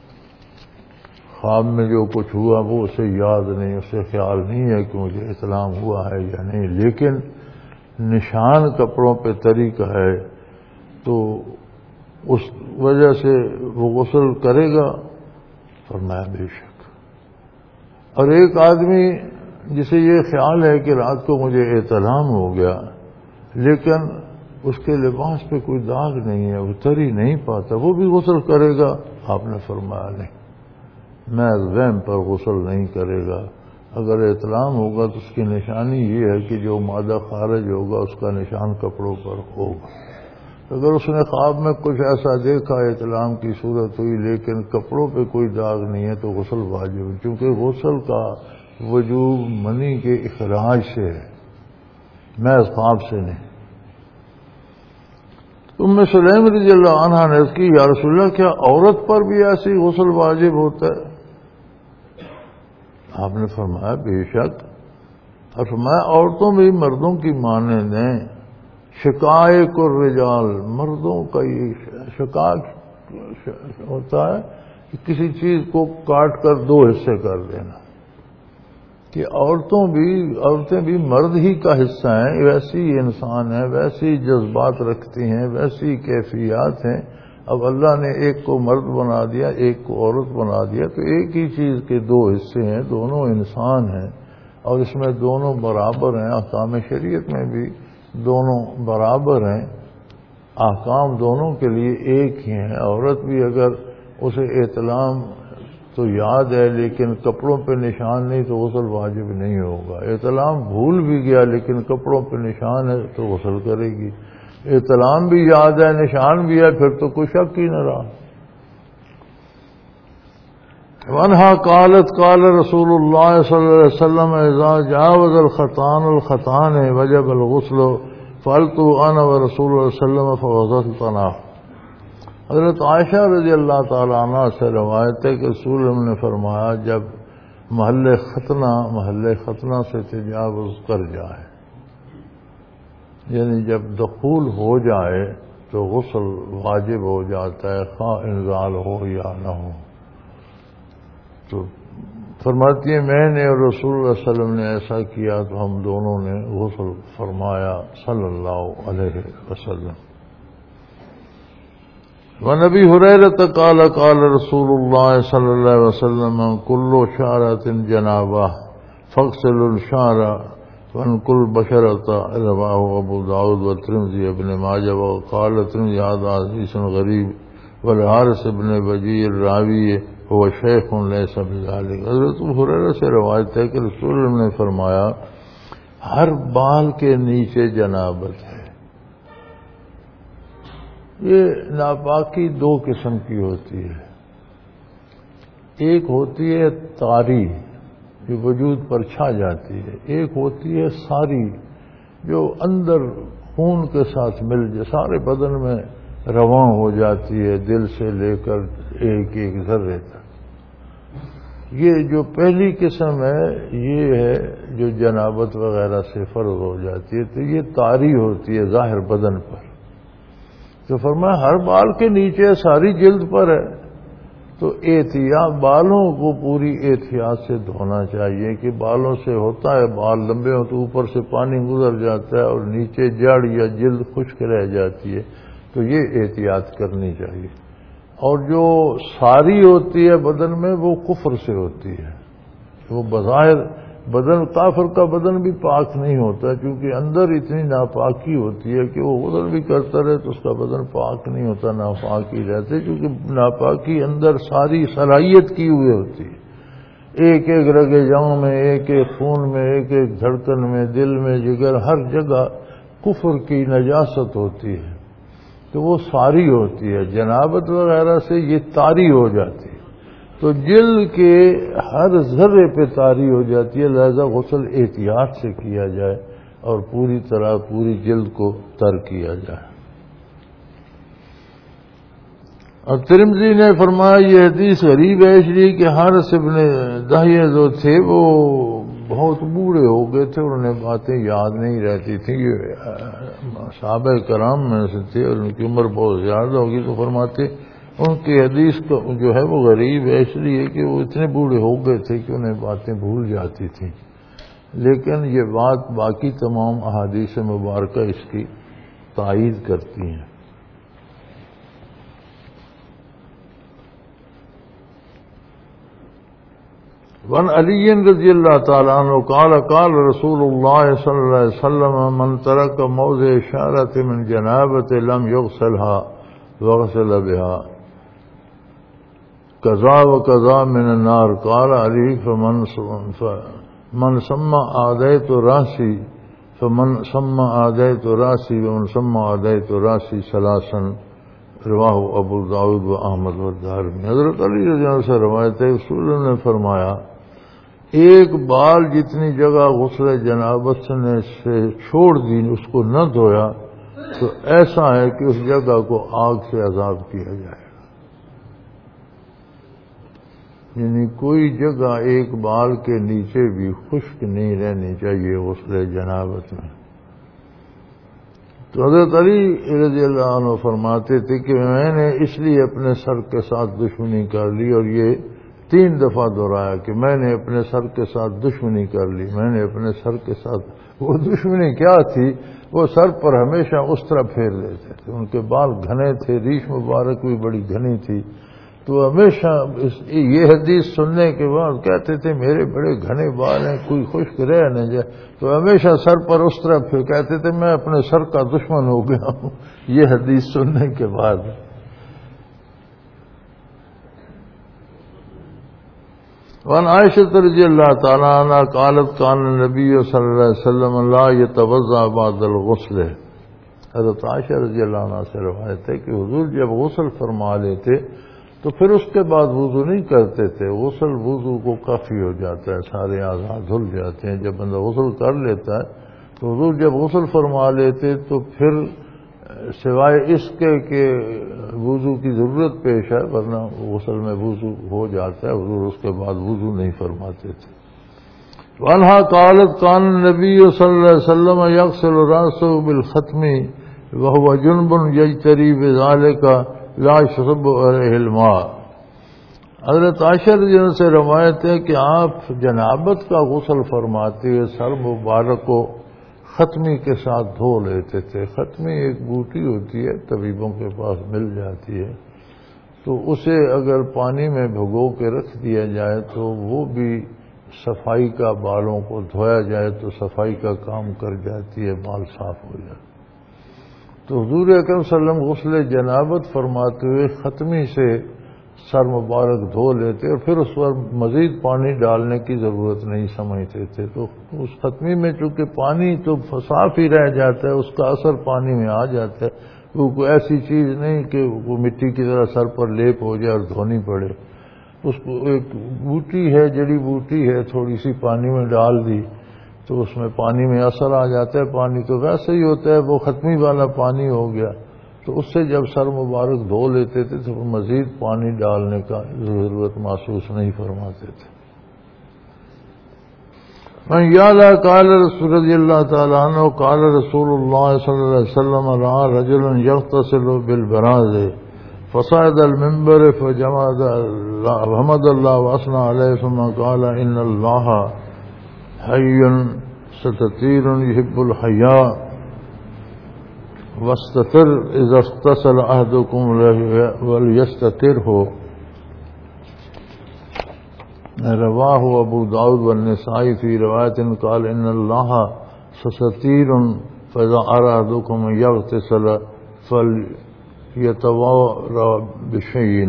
خواب میں جو کچھ ہوا وہ اسے یاد نہیں, اسے خیال نہیں ہے کہ مجھے احتلام ہوا ہے یا نہیں, لیکن نشان کپڑوں پہ تری کا ہے تو اس وجہ سے وہ غسل کرے گا. فرمایا بے شک. اور ایک آدمی جسے یہ خیال ہے کہ رات کو مجھے احتلام ہو گیا لیکن اس کے لباس پہ کوئی داغ نہیں ہے, وہ تری نہیں پاتا, وہ بھی غسل کرے گا. آپ نے فرمایا نہیں, میں وہم پر غسل نہیں کرے گا. اگر احتلام ہوگا تو اس کی نشانی یہ ہے کہ جو مادہ خارج ہوگا اس کا نشان کپڑوں پر ہوگا. اگر اس نے خواب میں کچھ ایسا دیکھا احتلام کی صورت ہوئی لیکن کپڑوں پہ کوئی داغ نہیں ہے تو غسل واجب ہے, کیونکہ غسل کا وجوب منی کے اخراج سے ہے, محض خواب سے نہیں. سلیم رضی اللہ عنہ نے اس کی یا رسول اللہ کیا عورت پر بھی ایسی غسل واجب ہوتا ہے؟ آپ نے فرمایا بے شک. اور فرمایا عورتوں بھی مردوں کی مانند ہیں. شقائق الرجال, مردوں کا یہ شقائق ہوتا ہے کہ کسی چیز کو کاٹ کر دو حصے کر دینا, کہ عورتیں بھی مرد ہی کا حصہ ہیں, ویسی انسان ہیں, ویسی جذبات رکھتی ہیں, ویسی کیفیات ہیں. اب اللہ نے ایک کو مرد بنا دیا ایک کو عورت بنا دیا تو ایک ہی چیز کے دو حصے ہیں, دونوں انسان ہیں اور اس میں دونوں برابر ہیں. احکام شریعت میں بھی دونوں برابر ہیں, احکام دونوں کے لیے ایک ہی ہیں. عورت بھی اگر اسے احتلام تو یاد ہے لیکن کپڑوں پہ نشان نہیں تو غسل واجب نہیں ہوگا. احتلام بھول بھی گیا لیکن کپڑوں پہ نشان ہے تو غسل کرے گی. احتلام بھی یاد ہے نشان بھی ہے پھر تو کوئی شک ہی نہ رہا. وانہا قالت قال رسول اللہ صلی اللہ علیہ وسلم اذا جاوز الخطان الخطان وجب الغسل فعلت انا ورسول اللہ صلی اللہ علیہ وسلم فوضتنا. حضرت عائشہ رضی اللہ تعالی عنہ سے روایت ہے کہ رسول اللہ نے فرمایا جب محل ختنہ سے تجاوز کر جائے, یعنی جب دخول ہو جائے تو غسل واجب ہو جاتا ہے خواہ انزال ہو یا نہ ہو. تو فرماتی ہے میں نے اور رسول اللہ صلی اللہ علیہ وسلم نے ایسا کیا تو ہم دونوں نے غسل فرمایا صلی اللہ علیہ وسلم. وَنَبِي هُرَيْرَةَ قَالَ قَالَ رسول اللہ صلی اللہ علیہ وسلم كُلُّ شَعْرَةٍ جَنَابَةٍ فَاغْسِلُوا الشَّعْرَ وَانْقُلُوا الْبَشَرَةَ رواه ابو داود والترمذی ابن ماجہ وقال الترمذی هذا حدیث غریب والحارث ابن وجیع الراوی هو شیخ لیس بذلك. حضرت ہریرہ سے روایت ہے کہ رسول اللہ نے فرمایا ہر بال کے نیچے جنابت ہے. یہ ناپاکی دو قسم کی ہوتی ہے. ایک ہوتی ہے طاری جو وجود پر چھا جاتی ہے, ایک ہوتی ہے ساری جو اندر خون کے ساتھ مل جائے سارے بدن میں رواں ہو جاتی ہے, دل سے لے کر ایک ایک ذرے تک. یہ جو پہلی قسم ہے یہ ہے جو جنابت وغیرہ سے فرض ہو جاتی ہے, تو یہ طاری ہوتی ہے ظاہر بدن پر. تو فرمایا ہر بال کے نیچے ساری جلد پر ہے تو احتیاط بالوں کو پوری احتیاط سے دھونا چاہیے کہ بالوں سے ہوتا ہے بال لمبے ہو تو اوپر سے پانی گزر جاتا ہے اور نیچے جڑ یا جلد خشک رہ جاتی ہے, تو یہ احتیاط کرنی چاہیے. اور جو ساری ہوتی ہے بدن میں وہ کفر سے ہوتی ہے. وہ بظاہر بدن کافر کا بدن بھی پاک نہیں ہوتا کیونکہ اندر اتنی ناپاکی ہوتی ہے کہ وہ غسل بھی کرتا رہے تو اس کا بدن پاک نہیں ہوتا, ناپاک ہی رہتے, کیونکہ ناپاکی اندر ساری صلاحیت کی ہوئی ہوتی ہے. ایک ایک رگے جاؤں میں, ایک ایک خون میں, ایک ایک دھڑکن میں, دل میں, جگر, ہر جگہ کفر کی نجاست ہوتی ہے تو وہ ساری ہوتی ہے، جنابت وغیرہ سے یہ طاری ہو جاتی ہے، تو جلد کے ہر ذرے پہ طاری ہو جاتی ہے، لہذا غسل احتیاط سے کیا جائے اور پوری طرح پوری جلد کو تر کیا جائے۔ اور ترمذی نے فرمایا یہ حدیث غریب ہے اس لیے کہ حارث ابن دحیہ جو تھے وہ بہت بوڑھے ہو گئے تھے، انہیں باتیں یاد نہیں رہتی تھیں، یہ صحابہ کرام میں سے تھے اور ان کی عمر بہت زیادہ ہوگی، تو فرماتے ان کی حدیث جو ہے وہ غریب ہے اس لیے کہ وہ اتنے بوڑھے ہو گئے تھے کہ انہیں باتیں بھول جاتی تھیں، لیکن یہ بات باقی تمام احادیث مبارکہ اس کی تائید کرتی ہیں۔ وعن علی رضی اللہ تعالیٰ عنہ قال قال رسول اللہ صلی اللہ علیہ وسلم من ترک موضع اشارت من جنابت لم یغسلها وغسل بها قضا وقضا من النار قال علی من سمى آدیت راسی فمن سمى آدیت راسی ومن سمى آدیت راسی ثلاثا رواہ ابو داؤد و احمد و الدارمی۔ حضرت علی رضی اللہ عنہ سے روایت ہے رسول اللہ نے فرمایا ایک بال جتنی جگہ غسل جنابت نے سے چھوڑ دی اس کو نہ دھویا تو ایسا ہے کہ اس جگہ کو آگ سے عذاب کیا جائے گا، یعنی کوئی جگہ ایک بال کے نیچے بھی خشک نہیں رہنی چاہیے غسل جنابت میں۔ تو حضرت علی رضی اللہ عنہ فرماتے تھے کہ میں نے اس لیے اپنے سر کے ساتھ دشمنی کر لی، اور یہ 3 دفعہ دہرایا کہ میں نے اپنے سر کے ساتھ دشمنی کر لی، میں نے اپنے سر کے ساتھ۔ وہ دشمنی کیا تھی؟ وہ سر پر ہمیشہ اس طرح پھیر لیتے تھے، ان کے بال گھنے تھے، ریش مبارک بھی بڑی گھنی تھی، تو ہمیشہ یہ حدیث سننے کے بعد کہتے تھے میرے بڑے گھنے بال ہیں، کوئی خشک رہ نہ جائے، تو ہمیشہ سر پر اس طرح پھر کہتے تھے میں اپنے سر کا دشمن ہو گیا ہوں یہ حدیث سننے کے بعد۔ وعن عائشہ رضی اللہ تعالی عنہ قالت کان النبی صلی اللہ علیہ وسلم لا يتوضا بعد الغسل۔ حضرت عائشہ رضی اللہ عنہ سے روایت ہے کہ حضور جب غسل فرما لیتے تو پھر اس کے بعد وضو نہیں کرتے تھے، غسل وضو کو کافی ہو جاتا ہے، سارے اعضاء دھل جاتے ہیں جب بندہ غسل کر لیتا ہے۔ تو حضور جب غسل فرما لیتے تو پھر سوائے اس کے کہ وضو کی ضرورت پیش ہے، ورنہ غسل میں وضو ہو جاتا ہے، حضور اس کے بعد وضو نہیں فرماتے تھے۔ وعنہا قالت کان النبی صلی اللہ علیہ وسلم یغسل راسہ بالختم وهو جنب یجتری بذلک لا یصب علیہ الماء۔ حضرت عائشہ رضی اللہ عنہ سے روایت ہے کہ آپ جنابت کا غسل فرماتے ہوئے سر مبارک کو ختمی کے ساتھ دھو لیتے تھے۔ ختمی ایک بوٹی ہوتی ہے، طبیبوں کے پاس مل جاتی ہے، تو اسے اگر پانی میں بھگو کے رکھ دیا جائے تو وہ بھی صفائی کا، بالوں کو دھویا جائے تو صفائی کا کام کر جاتی ہے، بال صاف ہو جاتے۔ تو حضور اکرم صلی اللہ علیہ وسلم غسل جنابت فرماتے ہوئے ختمی سے سر مبارک دھو لیتے اور پھر اس پر مزید پانی ڈالنے کی ضرورت نہیں سمجھتے تھے، تو اس ختمی میں چونکہ پانی تو صاف ہی رہ جاتا ہے، اس کا اثر پانی میں آ جاتا ہے، وہ کوئی ایسی چیز نہیں کہ وہ مٹی کی طرح سر پر لیپ ہو جائے اور دھونی پڑے۔ اس کو ایک بوٹی ہے، جڑی بوٹی ہے، تھوڑی سی پانی میں ڈال دی تو اس میں پانی میں اثر آ جاتا ہے، پانی تو ویسے ہی ہوتا ہے، وہ ختمی والا پانی ہو گیا، تو اس سے جب سر مبارک دھو لیتے تھے تو مزید پانی ڈالنے کا ضرورت محسوس نہیں فرماتے تھے۔ من یعلا قال رسول رضی اللہ تعالیٰ عنہ قال رسول اللہ صلی اللہ علیہ وسلم رأى رجلا يغتسل بالبراز فصعد المنبر فحمد الله واثنى عليه ثم قال ان الله حي ستطير يحب الحياء واستتر اذا اغتسل احدكم وليستتره رواہ ابو داؤد والنسائی فی روایت قال ان اللہ ستیر فاذا اراد احدكم یغتسل فلیتوضا بشیء۔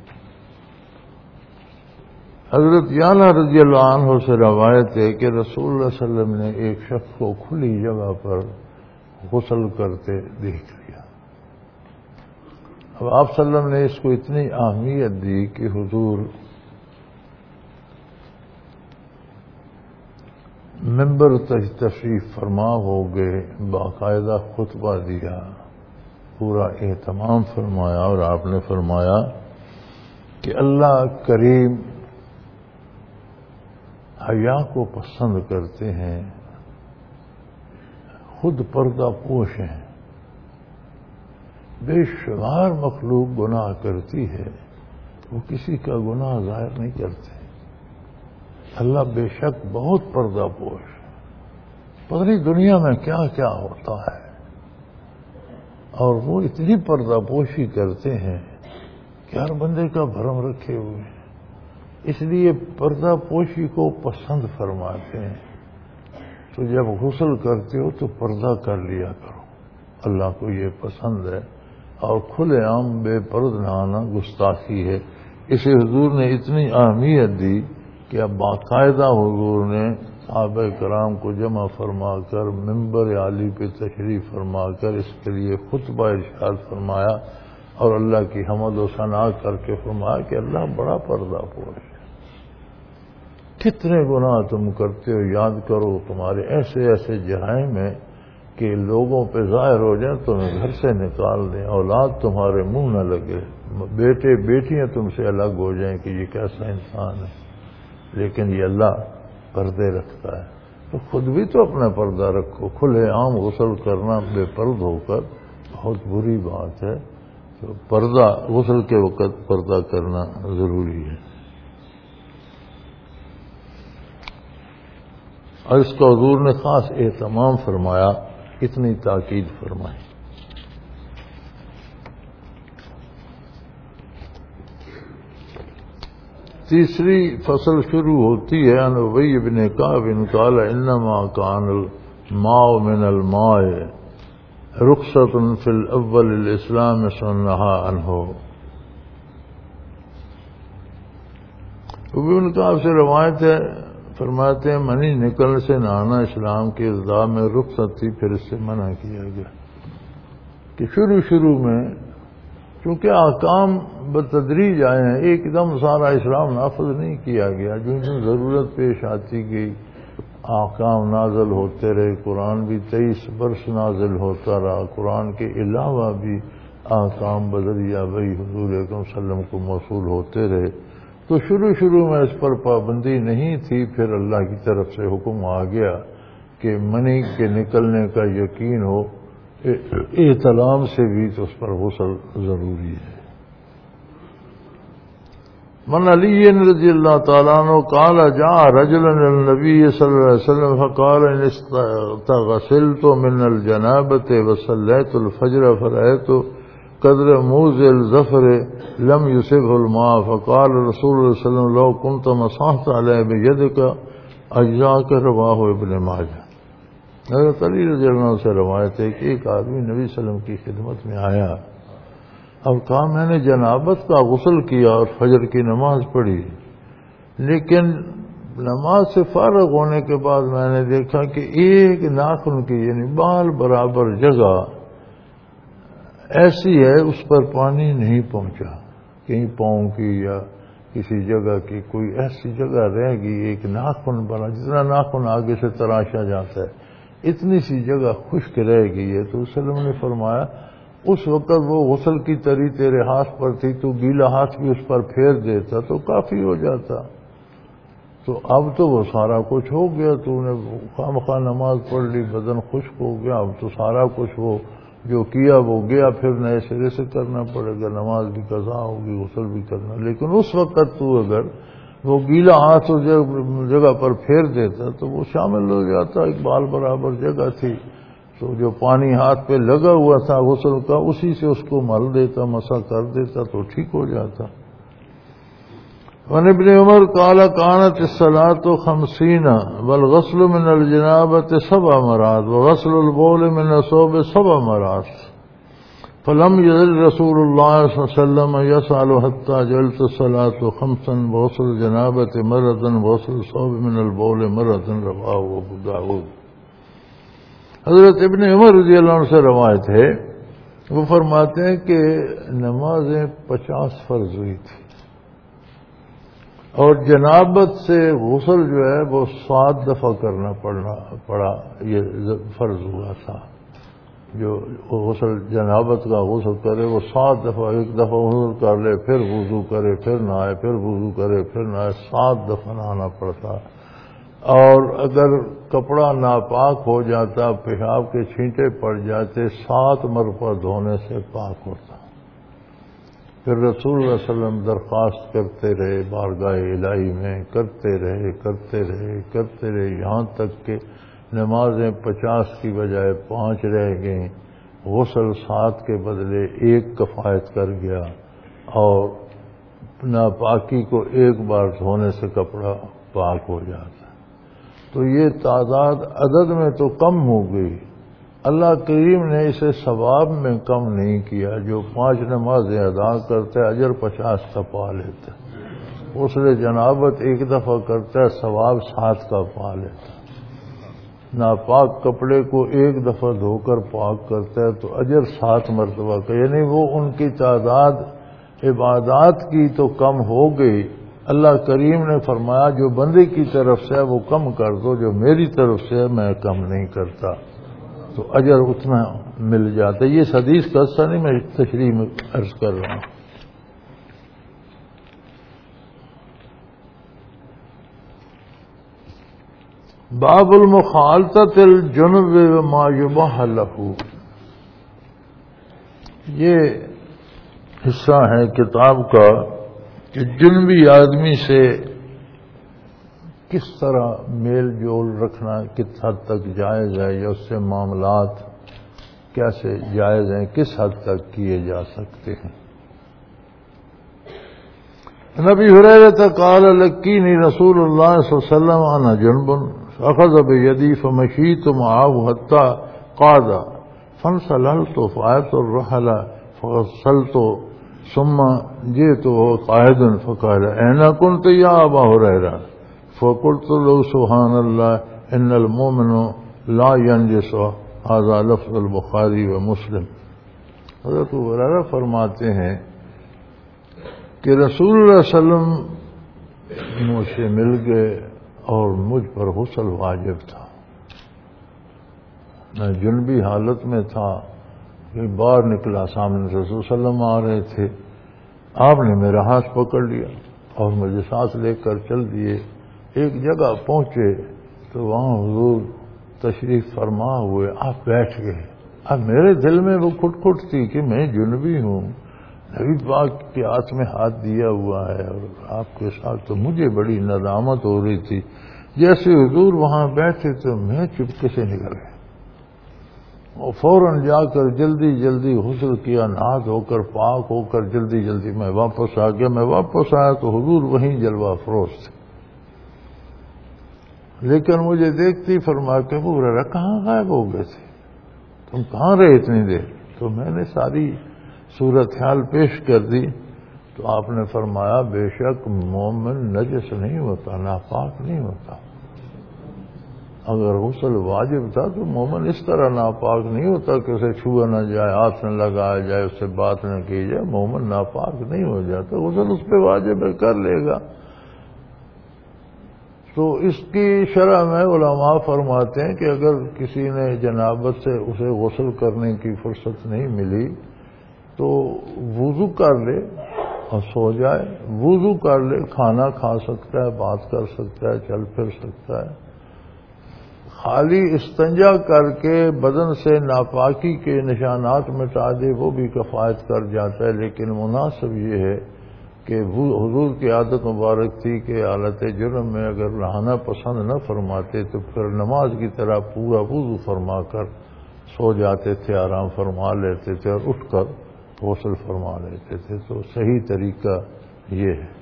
حضرت یعلا رضی اللہ عنہ سے روایت ہے کہ رسول اللہ صلی اللہ علیہ وسلم نے ایک شخص کو کھلی جگہ پر غسل کرتے دیکھ لیا۔ اب آپ صلی اللہ علیہ وسلم نے اس کو اتنی اہمیت دی کہ حضور ممبر تشریف فرما ہو گئے، باقاعدہ خطبہ دیا، پورا اہتمام فرمایا، اور آپ نے فرمایا کہ اللہ کریم حیا کو پسند کرتے ہیں، خود پردہ پوش ہیں، بے شمار مخلوق گناہ کرتی ہے، وہ کسی کا گناہ ظاہر نہیں کرتے۔ اللہ بے شک بہت پردہ پوش، پتہ نہیں دنیا میں کیا کیا ہوتا ہے، اور وہ اتنی پردہ پوشی کرتے ہیں کہ ہر بندے کا بھرم رکھے ہوئے ہیں، اس لیے پردہ پوشی کو پسند فرماتے ہیں۔ تو جب غسل کرتے ہو تو پردہ کر لیا کرو، اللہ کو یہ پسند ہے، اور کھلے عام بے پرد نہانا گستاخی ہے۔ اسے حضور نے اتنی اہمیت دی کہ اب باقاعدہ حضور نے صحابہ کرام کو جمع فرما کر ممبر عالی پہ تشریف فرما کر اس کے لیے خطبہ ارشاد فرمایا، اور اللہ کی حمد و ثنا کر کے فرمایا کہ اللہ بڑا پردہ پوش ہے، کتنے گناہ تم کرتے ہو، یاد کرو تمہارے ایسے ایسے جرائم ہیں کہ لوگوں پہ ظاہر ہو جائیں تو گھر سے نکال دیں، اولاد تمہارے منہ نہ لگے، بیٹے بیٹیاں تم سے الگ ہو جائیں کہ یہ کیسا انسان ہے، لیکن یہ اللہ پردے رکھتا ہے۔ تو خود بھی تو اپنا پردہ رکھو، کھلے عام غسل کرنا بے پرد ہو کر بہت بری بات ہے، تو پردہ غسل کے وقت پردہ کرنا ضروری ہے، اور اس کا حضور نے خاص اہتمام فرمایا، اتنی تاکید فرمائی۔ تیسری فصل شروع ہوتی ہے عن ابی بن کعب قال انما كان الماء من الماء رخصۃ فی الاول الاسلام سنہا عنہ۔ ابی بن کعب سے روایت ہے، فرماتے ہیں منی نکلنے سے نہانا اسلام کی ابتدا میں رخصت تھی، پھر اس سے منع کیا گیا کہ شروع میں چونکہ احکام بتدریج آئے ہیں، ایک دم سارا اسلام نافذ نہیں کیا گیا، جو ضرورت پیش آتی گئی احکام نازل ہوتے رہے، قرآن بھی 23 برس نازل ہوتا رہا، قرآن کے علاوہ بھی احکام بذریعہ وحی حضور اکرم صلی اللہ علیہ وسلم کو موصول ہوتے رہے، تو شروع میں اس پر پابندی نہیں تھی، پھر اللہ کی طرف سے حکم آ گیا کہ منی کے نکلنے کا یقین ہو، احتلام سے بھی تو اس پر غسل ضروری ہے۔ من علی رضی اللہ تعالیٰ عنہ قال جاء رجل النبی صلی اللہ علیہ وسلم فقال ان استغسلت من الجنابة وصليت الفجر فرأيت قدر موز الظفر لم يصبه الماء فقال رسول اللہ صلی اللہ علیہ وسلم لو كنت مسحت عليه بيدك اجزاك، رواه ابن ماجہ۔ حضرت علی رضی اللہ عنہ سے روایت ہے کہ ایک آدمی نبی صلی اللہ علیہ وسلم کی خدمت میں آیا، اب کہا میں نے جنابت کا غسل کیا اور فجر کی نماز پڑھی، لیکن نماز سے فارغ ہونے کے بعد میں نے دیکھا کہ ایک ناخن کی یعنی بال برابر جگہ ایسی ہے اس پر پانی نہیں پہنچا، کہیں پاؤں کی یا کسی جگہ کی کوئی ایسی جگہ رہ گئی، ایک ناخن بنا، جتنا ناخن آگے سے تراشا جاتا ہے اتنی سی جگہ خشک رہ گئی ہے، تو وسلم نے فرمایا اس وقت وہ غسل کی تری تیرے ہاتھ پر تھی، تو گیلا ہاتھ بھی اس پر پھیر دیتا تو کافی ہو جاتا، تو اب تو وہ سارا کچھ ہو گیا، تو نے خواہ نماز پڑھ لی، بدن خشک ہو گیا، اب تو سارا کچھ وہ جو کیا وہ گیا، پھر نئے سرے سے کرنا پڑے گا، نماز بھی قضا ہوگی، غسل بھی کرنا، لیکن اس وقت تو اگر وہ گیلا ہاتھ اس جگہ پر پھیر دیتا تو وہ شامل ہو جاتا، ایک بال برابر جگہ تھی، تو جو پانی ہاتھ پہ لگا ہوا تھا غسل کا اسی سے اس کو مل دیتا، مسح کر دیتا تو ٹھیک ہو جاتا۔ وعن ابن عمر قال كانت الصلاة 50 والغسل من الجنابة 7 مرات وغسل البول من الثوب 7 مرات فلم يزل رسول الله صلى الله عليه وسلم يسأل حتى جعلت الصلاة 5 وغسل الجنابة مرة وغسل الثوب من البول مرة، رواه ابو داود۔ حضرت ابن عمر رضی اللہ عنہ سے روایت ہے، وہ فرماتے ہیں کہ نمازیں 50 فرض ہوئی تھی اور جنابت سے غسل جو ہے وہ 7 دفعہ کرنا پڑا، یہ فرض ہوا تھا۔ جو غسل جنابت کا غسل کرے وہ 7 دفعہ، ایک دفعہ غسل کر لے پھر وضو کرے پھر نہائے پھر وضو کرے پھر نہائے، 7 دفعہ نہانا پڑتا۔ اور اگر کپڑا ناپاک ہو جاتا، پیشاب کے چھینٹے پڑ جاتے، 7 مرتبہ دھونے سے پاک ہوتا۔ پھر رسول اللہ صلی اللہ علیہ وسلم درخواست کرتے رہے بارگاہ الہی میں، کرتے رہے یہاں تک کہ نمازیں 50 کی بجائے 5 رہ گئیں، غسل 7 کے بدلے 1 کفایت کر گیا، اور ناپاکی کو ایک بار دھونے سے کپڑا پاک ہو جاتا۔ تو یہ تعداد عدد میں تو کم ہو گئی، اللہ کریم نے اسے ثواب میں کم نہیں کیا۔ جو 5 نمازیں ادا کرتا ہے اجر 50 کا پا لیتا ہے، اس نے جنابت 1 دفعہ کرتا ہے ثواب 7 کا پا لیتا ہے، ناپاک کپڑے کو 1 دفعہ دھو کر پاک کرتا ہے تو اجر 7 مرتبہ کا، یعنی وہ ان کی تعداد عبادات کی تو کم ہو گئی۔ اللہ کریم نے فرمایا جو بندے کی طرف سے ہے وہ کم کر دو، جو میری طرف سے ہے میں کم نہیں کرتا، تو اجر اتنا مل جاتا ہے۔ یہ حدیث کا حصہ نہیں، میں تشریح میں عرض کر رہا ہوں۔ باب المخالطۃ الجنب وما یباح لہ، یہ حصہ ہے کتاب کا کہ جنبی آدمی سے کس طرح میل جول رکھنا کس حد تک جائز ہے، یا اس سے معاملات کیسے جائز ہیں، کس حد تک کیے جا سکتے ہیں۔ نبی ہریرہ قال لقینی رسول اللہ صلی اللہ علیہ وسلم انا جنب اخذ بیدی فمشیت معه حتى قعد فانسللت فآت الرحل فغسلت ثم جئت وهو قاعد فقال أين كنت يا أبا هريرة؟ فقلت له سبحان الله إن المؤمن لا ينجس، هذا لفظ البخاری و مسلم۔ حضرت ابو ہریرہ فرماتے ہیں کہ رسول اللہ صلی اللہ علیہ وسلم مجھ سے مل گئے اور مجھ پر غسل واجب تھا، میں جنبی حالت میں تھا کہ باہر نکلا، سامنے رسول صلی اللہ علیہ وسلم آ رہے تھے، آپ نے میرا ہاتھ پکڑ لیا اور مجھے ساتھ لے کر چل دیے۔ ایک جگہ پہنچے تو وہاں حضور تشریف فرما ہوئے، آپ بیٹھ گئے۔ اب میرے دل میں وہ کھٹ کھٹ تھی کہ میں جنبی ہوں، نبی پاک کے ہاتھ میں ہاتھ دیا ہوا ہے اور آپ کے ساتھ، تو مجھے بڑی ندامت ہو رہی تھی۔ جیسے حضور وہاں بیٹھے تو میں چپکے سے نکل گیا اور فوراً جا کر جلدی جلدی غسل کیا، نہا دھو کر پاک ہو کر جلدی جلدی میں واپس آ گیا۔ میں واپس آیا تو حضور وہیں جلوہ افروز تھے، لیکن مجھے دیکھتی فرمایا کہ ابو ہریرہ کہاں غائب ہو گئے تھے، تم کہاں رہے اتنی دیر؟ تو میں نے ساری صورتحال پیش کر دی، تو آپ نے فرمایا بے شک مومن نجس نہیں ہوتا، ناپاک نہیں ہوتا۔ اگر غسل واجب تھا تو مومن اس طرح ناپاک نہیں ہوتا کہ اسے چھوا نہ جائے، ہاتھ نہ لگایا جائے، اس سے بات نہ کی جائے، مومن ناپاک نہیں ہو جاتا، غسل اس پہ واجب ہے، کر لے گا۔ تو اس کی شرح میں علماء فرماتے ہیں کہ اگر کسی نے جنابت سے اسے غسل کرنے کی فرصت نہیں ملی تو وضو کر لے اور سو جائے، وضو کر لے، کھانا کھا سکتا ہے، بات کر سکتا ہے، چل پھر سکتا ہے۔ خالی استنجا کر کے بدن سے ناپاکی کے نشانات مٹا دے وہ بھی کفایت کر جاتا ہے، لیکن مناسب یہ ہے کہ حضور کی عادت مبارک تھی کہ حالت جرم میں اگر نہانا پسند نہ فرماتے تو پھر نماز کی طرح پورا وضو فرما کر سو جاتے تھے، آرام فرما لیتے تھے اور اٹھ کر غسل فرما لیتے تھے۔ تو صحیح طریقہ یہ ہے۔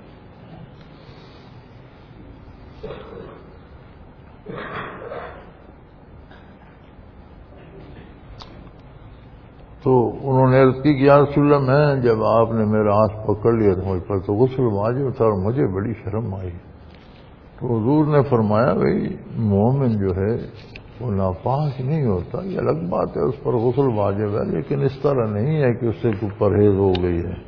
تو انہوں نے عرض کی کہ یا رسول اللہ، میں جب آپ نے میرا ہاتھ پکڑ لیا تو مجھ پر تو غسل واجب تھا اور مجھے بڑی شرم آئی۔ تو حضور نے فرمایا بھائی مومن جو ہے وہ ناپاک نہیں ہوتا، یہ الگ بات ہے، اس پر غسل واجب ہے، لیکن اس طرح نہیں ہے کہ اس سے کوئی پرہیز ہو گئی ہے۔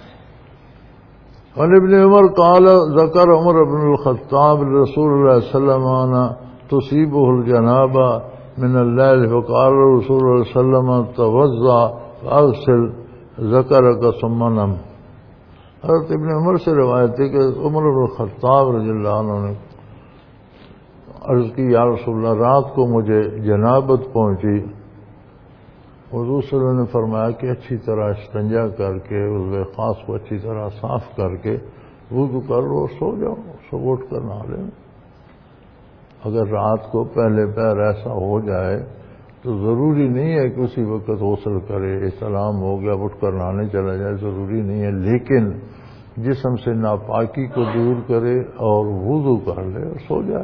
عن ابن عمر قال ذکر عمر بن الخطاب رسول اللہ صلی اللہ علیہ وسلم تصیبہ الجنابہ من اللیل فقال رسول اللہ صلی اللہ علیہ وسلم توضأ فاغسل ذکرک ثم نم۔ حضرت ابن عمر سے روایت ہے کہ عمر بن الخطاب رضی اللہ عنہ نے عرض کی یا رسول اللہ رات کو مجھے جنابت پہنچی، حضور صلی اللہ علیہ وسلم نے فرمایا کہ اچھی طرح استنجا کر کے عضو خاص کو اچھی طرح صاف کر کے وضو کر لو، سو جاؤ، صبح اٹھ کر نہا لیں۔ اگر رات کو پہلے پہر ایسا ہو جائے تو ضروری نہیں ہے کہ اسی وقت غسل کرے، احتلام ہو گیا اٹھ کر نہانے چلا جائے، ضروری نہیں ہے، لیکن جسم سے ناپاکی کو دور کرے اور وضو کر لے اور سو جائے۔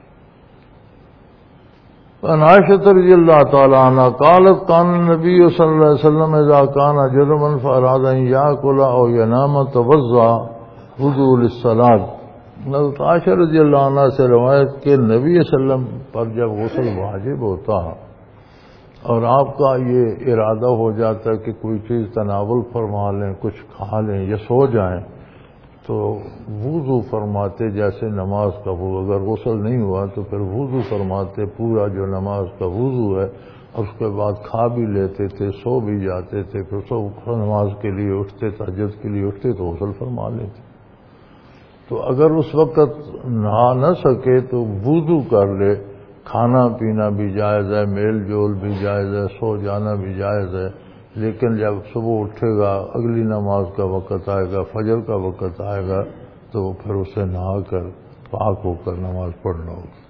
عن عائشہ رضی اللہ تعالی عنہ قالت کان النبی صلی اللہ علیہ وسلم اذا کان جرما فاراد ان یاکل او ینام توضا وضوء للصلاۃ۔ حضرت عائشہ رضی اللہ عنہ سے روایت کہ نبی صلی اللہ علیہ وسلم پر جب غسل واجب ہوتا اور آپ کا یہ ارادہ ہو جاتا ہے کہ کوئی چیز تناول فرما لیں، کچھ کھا لیں یا سو جائیں، تو وضو فرماتے جیسے نماز کا وضو، اگر غسل نہیں ہوا تو پھر وضو فرماتے پورا جو نماز کا وضو ہے، اور اس کے بعد کھا بھی لیتے تھے، سو بھی جاتے تھے، پھر سو نماز کے لیے اٹھتے، تہجد کے لیے اٹھتے تو غسل فرما لیتے۔ تو اگر اس وقت نہا نہ سکے تو وضو کر لے، کھانا پینا بھی جائز ہے، میل جول بھی جائز ہے، سو جانا بھی جائز ہے، لیکن جب صبح اٹھے گا، اگلی نماز کا وقت آئے گا، فجر کا وقت آئے گا، تو پھر اسے نہا کر پاک ہو کر نماز پڑھنا ہوگی۔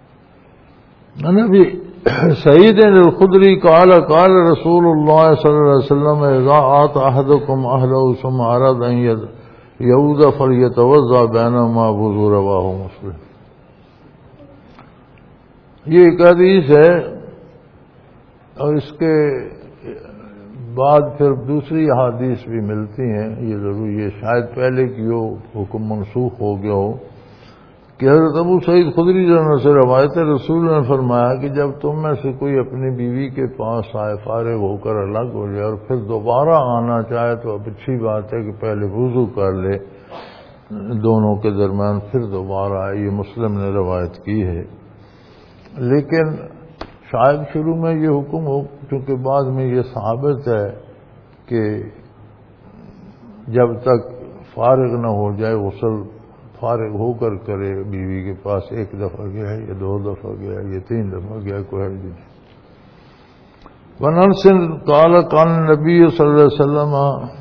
نبی سعید الخدری قال قال رسول اللہ صلی اللہ علیہ وسلم اذا آت احدکم اہلہ ثم اراد ان یعود فلیتوضا بینہما وضو، رواہ مسلم۔ یہ ایک حدیث ہے، اور اس کے بعد پھر دوسری احادیث بھی ملتی ہیں، یہ ضروری ہے، شاید پہلے کی وہ حکم منسوخ ہو گیا ہو، کہ حضرت ابو سعید خدری رضی اللہ عنہ سے روایت ہے رسول نے فرمایا کہ جب تم میں سے کوئی اپنی بیوی کے پاس آئے، فارغ ہو کر الگ ہو جائے اور پھر دوبارہ آنا چاہے تو اب اچھی بات ہے کہ پہلے وضو کر لے دونوں کے درمیان، پھر دوبارہ آئے۔ یہ مسلم نے روایت کی ہے، لیکن شاید شروع میں یہ حکم ہو، چونکہ بعد میں یہ ثابت ہے کہ جب تک فارغ نہ ہو جائے غسل فارغ ہو کر کرے، بیوی کے پاس ایک دفعہ گیا یا دو دفعہ گیا یا تین دفعہ گیا، کوئی حرج نہیں۔ وَنَنْسٍ قَالَ قَالَ النَّبِيُّ صلی اللہ علیہ وسلم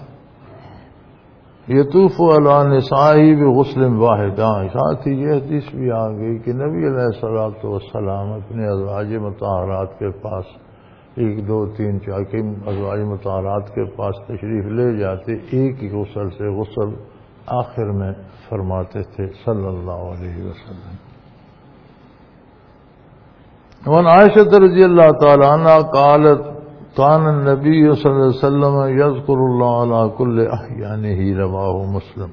یطوف علی نسائہ بغسل واحد۔ ساتھ ہی یہ حدیث بھی آ گئی کہ نبی علیہ الصلوۃ والسلام اپنے ازواج مطہرات کے پاس، ایک دو تین چار کے ازواج مطہرات کے پاس تشریف لے جاتے، ایک ہی غسل سے غسل آخر میں فرماتے تھے صلی اللہ علیہ وسلم۔ وعن عائشہ رضی اللہ تعالی عنہ قالت کان النبی صلی اللہ علیہ وسلم یذکر اللہ علی کل احیانہ، رواہ مسلم۔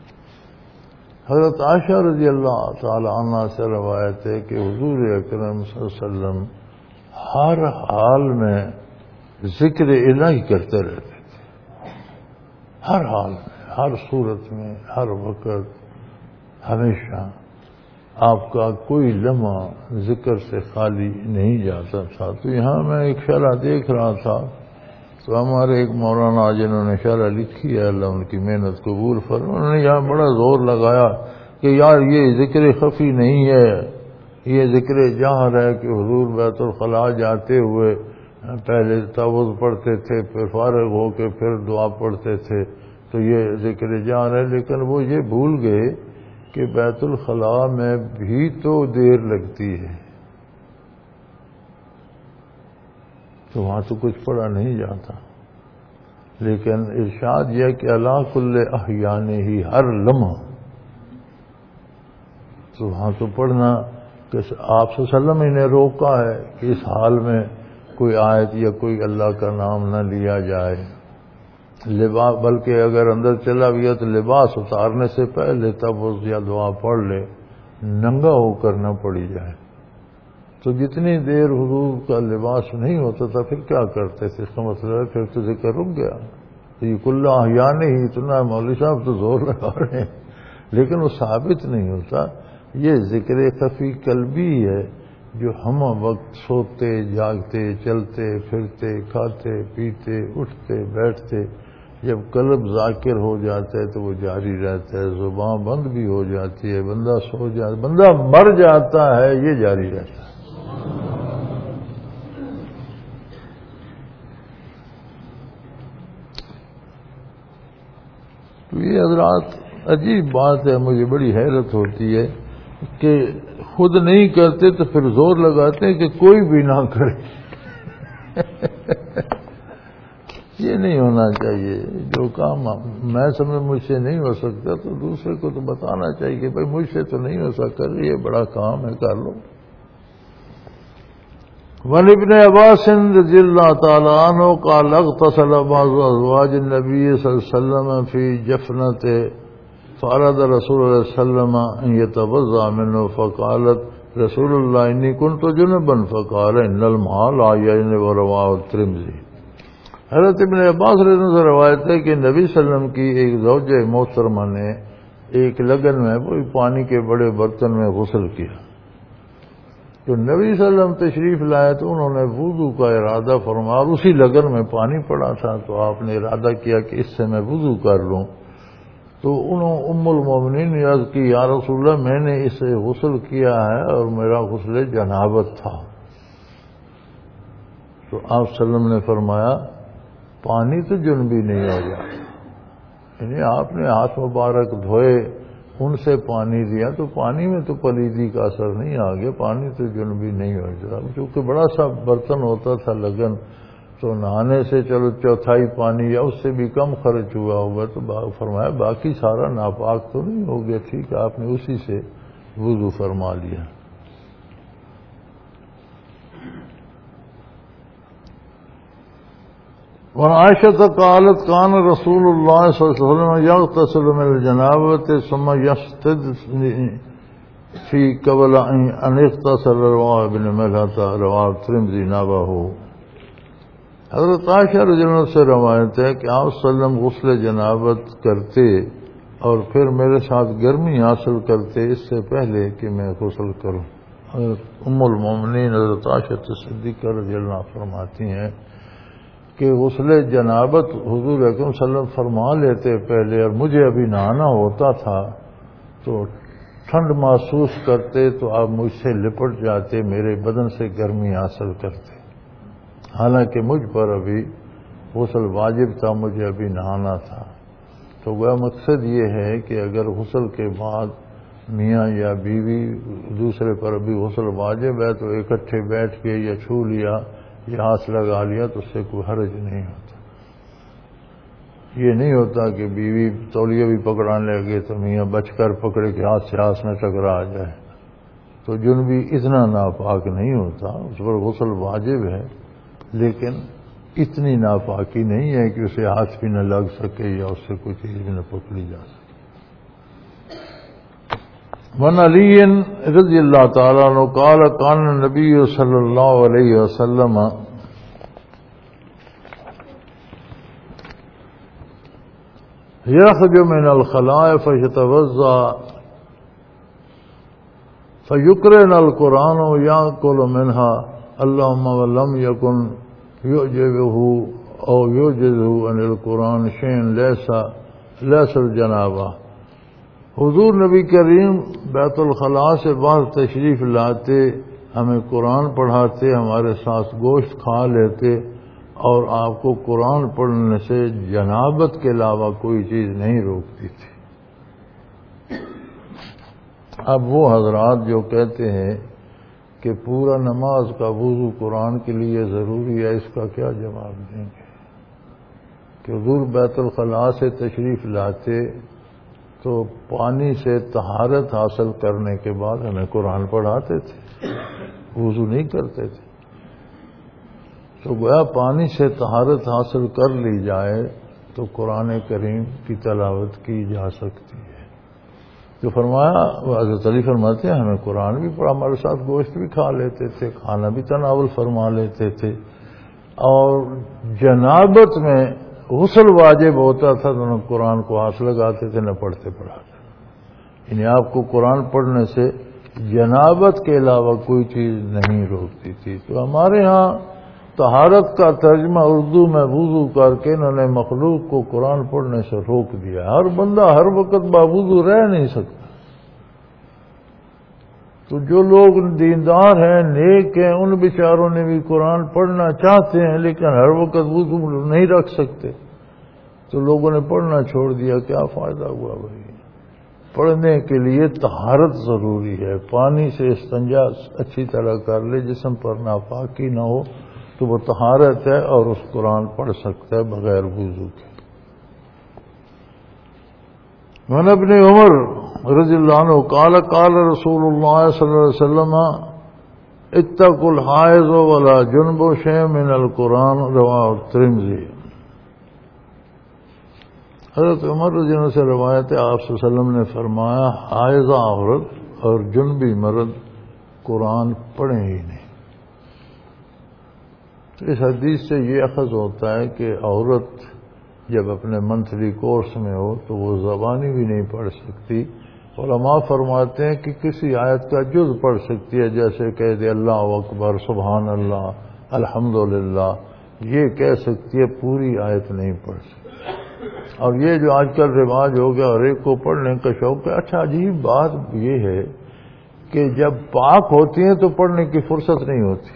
حضرت عائشہ رضی اللہ تعالی عنہ سے روایت ہے کہ حضور اکرم صلی اللہ علیہ وسلم ہر حال میں ذکر الہی کرتے رہتے تھے، ہر حال میں، ہر صورت میں، ہر وقت، ہمیشہ آپ کا کوئی لمحہ ذکر سے خالی نہیں جاتا تھا۔ تو یہاں میں ایک شرح دیکھ رہا تھا، تو ہمارے ایک مولانا جنہوں نے شرح لکھی ہے، اللہ ان کی محنت قبول فرمائے، انہوں نے یہاں بڑا زور لگایا کہ یار یہ ذکر خفی نہیں ہے، یہ ذکر جہر ہے، کہ حضور بیت الخلاء جاتے ہوئے پہلے تعوذ پڑھتے تھے، پھر فارغ ہو کے پھر دعا پڑھتے تھے، تو یہ ذکر جہر ہے۔ لیکن وہ یہ بھول گئے کہ بیت الخلاء میں بھی تو دیر لگتی ہے، تو وہاں تو کچھ پڑھا نہیں جاتا، لیکن ارشاد یہ کہ علی کل احیانہ، ہی ہر لمحہ، تو وہاں تو پڑھنا کہ آپ صلی اللہ علیہ وسلم نے روکا ہے کہ اس حال میں کوئی آیت یا کوئی اللہ کا نام نہ لیا جائے، لباس، بلکہ اگر اندر چلا گیا تو لباس اتارنے سے پہلے تب یا دعا پڑھ لے، ننگا ہو کر نہ پڑھی جائے۔ تو جتنی دیر حضور کا لباس نہیں ہوتا تھا پھر کیا کرتے تھے؟ اس کا مطلب ہے پھر تو ذکر رک گیا. تو یہ کل احیاء نہیں، اتنا مولوی صاحب تو زور لگا رہے ہیں لیکن وہ ثابت نہیں ہوتا. یہ ذکر خفی قلبی ہے جو ہم وقت سوتے جاگتے چلتے پھرتے کھاتے پیتے اٹھتے بیٹھتے، جب قلب ذاکر ہو جاتا ہے تو وہ جاری رہتا ہے. زبان بند بھی ہو جاتی ہے، بندہ سو جاتا، بندہ مر جاتا ہے، یہ جاری رہتا ہے. تو یہ حضرات عجیب بات ہے، مجھے بڑی حیرت ہوتی ہے کہ خود نہیں کرتے تو پھر زور لگاتے ہیں کہ کوئی بھی نہ کرے. یہ نہیں ہونا چاہیے. جو کام میں سمجھ مجھ سے نہیں ہو سکتا تو دوسرے کو تو بتانا چاہیے کہ بھائی مجھ سے تو نہیں ہو سکتا، یہ بڑا کام ہے، کر لو. وعن ابن عباس رضی اللہ تعالی عنہ قال اغتسل بعض ازواج النبی صلی اللہ علیہ وسلم فی جفنۃ فاراد رسول اللہ صلی اللہ علیہ وسلم ان يتوضا منه فقالت رسول اللہ انی كنت جنبا فقال ان الماء لا يجن ورواه الترمذی. حضرت ابن عباس رضی اللہ عنہ سے روایت ہے کہ نبی صلی اللہ علیہ وسلم کی ایک زوجہ محترمہ نے ایک لگن میں کوئی پانی کے بڑے برتن میں غسل کیا. تو نبی صلی اللہ علیہ وسلم تشریف لائے تو انہوں نے وضو کا ارادہ فرمایا. اسی لگن میں پانی پڑا تھا تو آپ نے ارادہ کیا کہ اس سے میں وضو کر لوں. تو انہوں ام المومنین نے عرض کی یا رسول اللہ میں نے اس سے غسل کیا ہے اور میرا غسل جنابت تھا. تو آپ صلی اللہ علیہ وسلم نے فرمایا پانی تو جنبی نہیں ہو جائے، یعنی آپ نے ہاتھ مبارک دھوئے ان سے پانی دیا تو پانی میں تو پلیدی کا اثر نہیں آ گیا، پانی تو جنبی نہیں ہو جائے. چونکہ بڑا سا برتن ہوتا تھا لگن تو نہانے سے چلو چوتھائی پانی یا اس سے بھی کم خرچ ہوا ہوگا تو فرمایا باقی سارا ناپاک تو نہیں ہو گیا. ٹھیک ہے، آپ نے اسی سے وضو فرما لیا. وعائشہ قالت کان رسول اللہ صلی اللہ علیہ وسلم یغتسل من الجنابۃ ثم یشتد فی قبل ان اغتسل رواه ابن ملحۃ رواه الترمذی نحوہ. حضرت عائشہ رضی اللہ عنہ سے روایت ہے کہ آپ صلی اللہ علیہ وسلم غسل جنابت کرتے اور پھر میرے ساتھ گرمی حاصل کرتے اس سے پہلے کہ میں غسل کروں. ام المومنین حضرت عائشہ صدیقہ رضی اللہ عنہ فرماتی ہیں کہ غسل جنابت حضور اکرم صلی اللہ علیہ وسلم فرما لیتے پہلے اور مجھے ابھی نہانا ہوتا تھا تو ٹھنڈ محسوس کرتے تو آپ مجھ سے لپٹ جاتے، میرے بدن سے گرمی حاصل کرتے، حالانکہ مجھ پر ابھی غسل واجب تھا، مجھے ابھی نہانا تھا. تو وہ مقصد یہ ہے کہ اگر غسل کے بعد میاں یا بیوی دوسرے پر ابھی غسل واجب ہے تو اکٹھے بیٹھ کے یا چھو لیا یا ہاتھ لگا لیا تو اس سے کوئی حرج نہیں ہوتا. یہ نہیں ہوتا کہ بیوی تولیہ بھی پکڑانے لگے تو میاں بچ کر پکڑے کہ ہاتھ سے ہاتھ نہ ٹکرا جائے. تو جنبی اتنا ناپاک نہیں ہوتا، اس پر غسل واجب ہے لیکن اتنی ناپاکی نہیں ہے کہ اسے ہاتھ بھی نہ لگ سکے یا اس سے کوئی چیز بھی نہ پکڑی جا سکے. وعن علی رضی اللہ تعالیٰ عنہ قال کان النبی صلی اللہ علیہ وسلم یخرج من الخلاء فیتوضا فیقرأ القرآن یأکل منها اللهم ولم یکن یعجبه او یعجزه عن القرآن شیء لیس الجنابہ. حضور نبی کریم بیت الخلاء سے باہر تشریف لاتے، ہمیں قرآن پڑھاتے، ہمارے ساتھ گوشت کھا لیتے اور آپ کو قرآن پڑھنے سے جنابت کے علاوہ کوئی چیز نہیں روکتی تھی. اب وہ حضرات جو کہتے ہیں کہ پورا نماز کا وضو قرآن کے لیے ضروری ہے، اس کا کیا جواب دیں گے کہ حضور بیت الخلاء سے تشریف لاتے تو پانی سے طہارت حاصل کرنے کے بعد ہمیں قرآن پڑھاتے تھے، وضو نہیں کرتے تھے. تو گویا پانی سے طہارت حاصل کر لی جائے تو قرآن کریم کی تلاوت کی جا سکتی ہے. تو فرمایا، حضرت علی فرماتے ہیں ہمیں قرآن بھی پڑھا، ہمارے ساتھ گوشت بھی کھا لیتے تھے، کھانا بھی تناول فرما لیتے تھے، اور جنابت میں غسل واجب ہوتا تھا تو نہ قرآن کو ہاتھ لگاتے تھے نہ پڑھتے پڑھاتے، یعنی آپ کو قرآن پڑھنے سے جنابت کے علاوہ کوئی چیز نہیں روکتی تھی۔ تو ہمارے ہاں طہارت کا ترجمہ اردو میں وضو کر کے انہوں نے مخلوق کو قرآن پڑھنے سے روک دیا۔ ہر بندہ ہر وقت باوضو رہ نہیں سکتا، تو جو لوگ دیندار ہیں، نیک ہیں، ان بیچاروں نے بھی قرآن پڑھنا چاہتے ہیں لیکن ہر وقت وضو نہیں رکھ سکتے، تو لوگوں نے پڑھنا چھوڑ دیا۔ کیا فائدہ ہوا بھائی؟ پڑھنے کے لیے طہارت ضروری ہے، پانی سے استنجا اچھی طرح کر لے، جسم پر ناپاکی نہ ہو تو وہ طہارت ہے، اور اس قرآن پڑھ سکتا ہے بغیر وضو کے۔ وعن ابن عمر رضی اللہ عنہ قال قال رسول اللہ صلی اللہ علیہ وسلم اتقوا الحائض ولا جنب شیء من القرآن، رواه الترمذی۔ حضرت عمر رضی اللہ عنہ سے روایت ہے، آپ صلی اللہ علیہ وسلم نے فرمایا حائضہ عورت اور جنبی مرد قرآن پڑھیں ہی نہیں۔ اس حدیث سے یہ اخذ ہوتا ہے کہ عورت جب اپنے منتھلی کورس میں ہو تو وہ زبانی بھی نہیں پڑھ سکتی۔ علماء فرماتے ہیں کہ کسی آیت کا جز پڑھ سکتی ہے، جیسے کہہ دے اللہ اکبر، سبحان اللہ، الحمدللہ، یہ کہہ سکتی ہے، پوری آیت نہیں پڑھ سکتی۔ اور یہ جو آج کل رواج ہو گیا اور ایک کو پڑھنے کا شوق ہے۔ اچھا عجیب بات یہ ہے کہ جب پاک ہوتی ہیں تو پڑھنے کی فرصت نہیں ہوتی،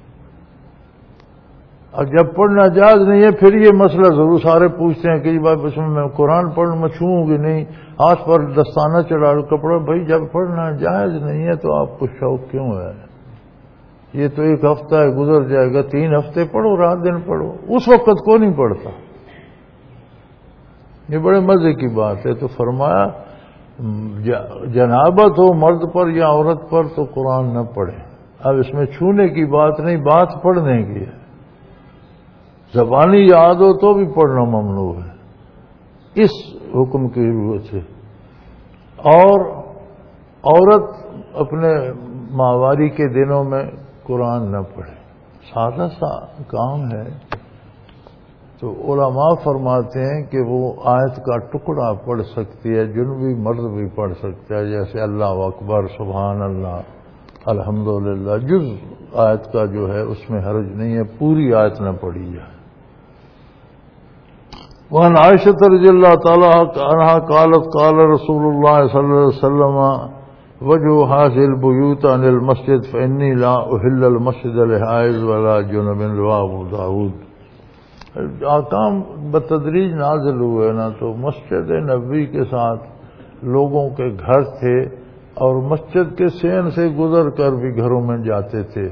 اور جب پڑھنا جائز نہیں ہے پھر یہ مسئلہ ضرور سارے پوچھتے ہیں کہ بھائی بس میں قرآن پڑھوں، میں چھوؤں گی نہیں، ہاتھ پر دستانہ چڑھا لو کپڑا۔ بھائی جب پڑھنا جائز نہیں ہے تو آپ کو شوق کیوں ہے؟ یہ تو ایک ہفتہ ہے گزر جائے گا، 3 ہفتے پڑھو، رات دن پڑھو، اس وقت کو نہیں پڑھتا۔ یہ بڑے مزے کی بات ہے۔ تو فرمایا جنابت ہو مرد پر یا عورت پر تو قرآن نہ پڑھے۔ اب اس میں چھونے کی بات نہیں، بات پڑھنے کی ہے۔ زبانی یاد ہو تو بھی پڑھنا ممنوع ہے اس حکم کی ضرورت سے۔ اور عورت اپنے ماہواری کے دنوں میں قرآن نہ پڑھے، سادہ سا کام ہے۔ تو علماء فرماتے ہیں کہ وہ آیت کا ٹکڑا پڑھ سکتی ہے، جنبی مرد بھی پڑھ سکتا ہے، جیسے اللہ اکبر، سبحان اللہ، الحمدللہ، جز آیت کا جو ہے اس میں حرج نہیں ہے، پوری آیت نہ پڑھی جائے۔ وعن عائشہ رضی اللہ تعالی عنہا قالت قال رسول اللہ صلی اللہ علیہ وسلم وجه هذه البيوت عن المسجد فإني لا أحل المسجد لحائض ولا جنب، رواه ابو داود۔ احکام بتدریج نازل ہوئے نا، تو مسجد نبوی کے ساتھ لوگوں کے گھر تھے اور مسجد کے سین سے گزر کر بھی گھروں میں جاتے تھے،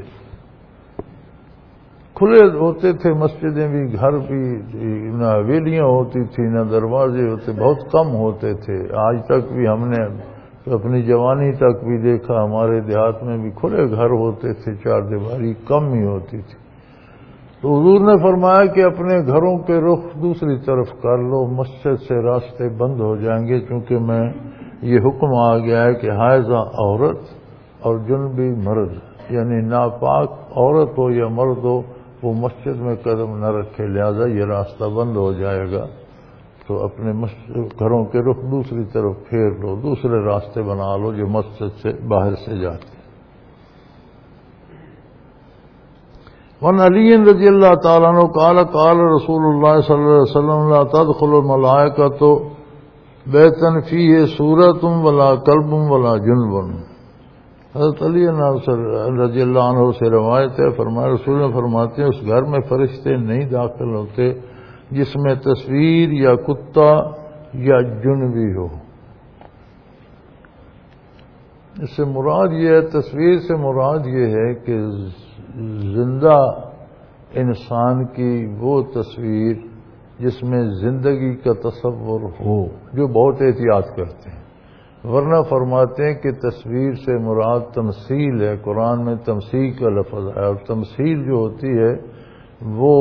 کھلے ہوتے تھے مسجدیں بھی، گھر بھی، نہ حویلیاں ہوتی تھی نہ دروازے ہوتے، بہت کم ہوتے تھے۔ آج تک بھی ہم نے اپنی جوانی تک بھی دیکھا، ہمارے دیہات میں بھی کھلے گھر ہوتے تھے، 4 دیواری کم ہی ہوتی تھی۔ تو حضور نے فرمایا کہ اپنے گھروں کے رخ دوسری طرف کر لو، مسجد سے راستے بند ہو جائیں گے، کیونکہ میں یہ حکم آ گیا ہے کہ حائضہ عورت اور جنبی مرد، یعنی ناپاک عورت ہو یا مرد ہو، وہ مسجد میں قدم نہ رکھے، لہذا یہ راستہ بند ہو جائے گا۔ تو اپنے گھروں کے رخ دوسری طرف پھیر لو، دوسرے راستے بنا لو جو مسجد سے باہر سے جاتے۔ وعن علی رضی اللہ تعالیٰ عنہ قال قال رسول اللہ صلی اللہ علیہ وسلم لا تدخل الملائکۃ بیتا فیہ سورۃ ولا کلب ولا جنب۔ حضرت علی رضی اللہ عنہ سے روایت ہے، فرمایا رسول نے فرماتے ہیں اس گھر میں فرشتے نہیں داخل ہوتے جس میں تصویر یا کتا یا جنبی ہو۔ اس سے مراد یہ ہے، تصویر سے مراد یہ ہے کہ زندہ انسان کی وہ تصویر جس میں زندگی کا تصور ہو، جو بہت احتیاط کرتے ہیں، ورنہ فرماتے ہیں کہ تصویر سے مراد تمثیل ہے۔ قرآن میں تمثیل کا لفظ ہے، اور تمثیل جو ہوتی ہے وہ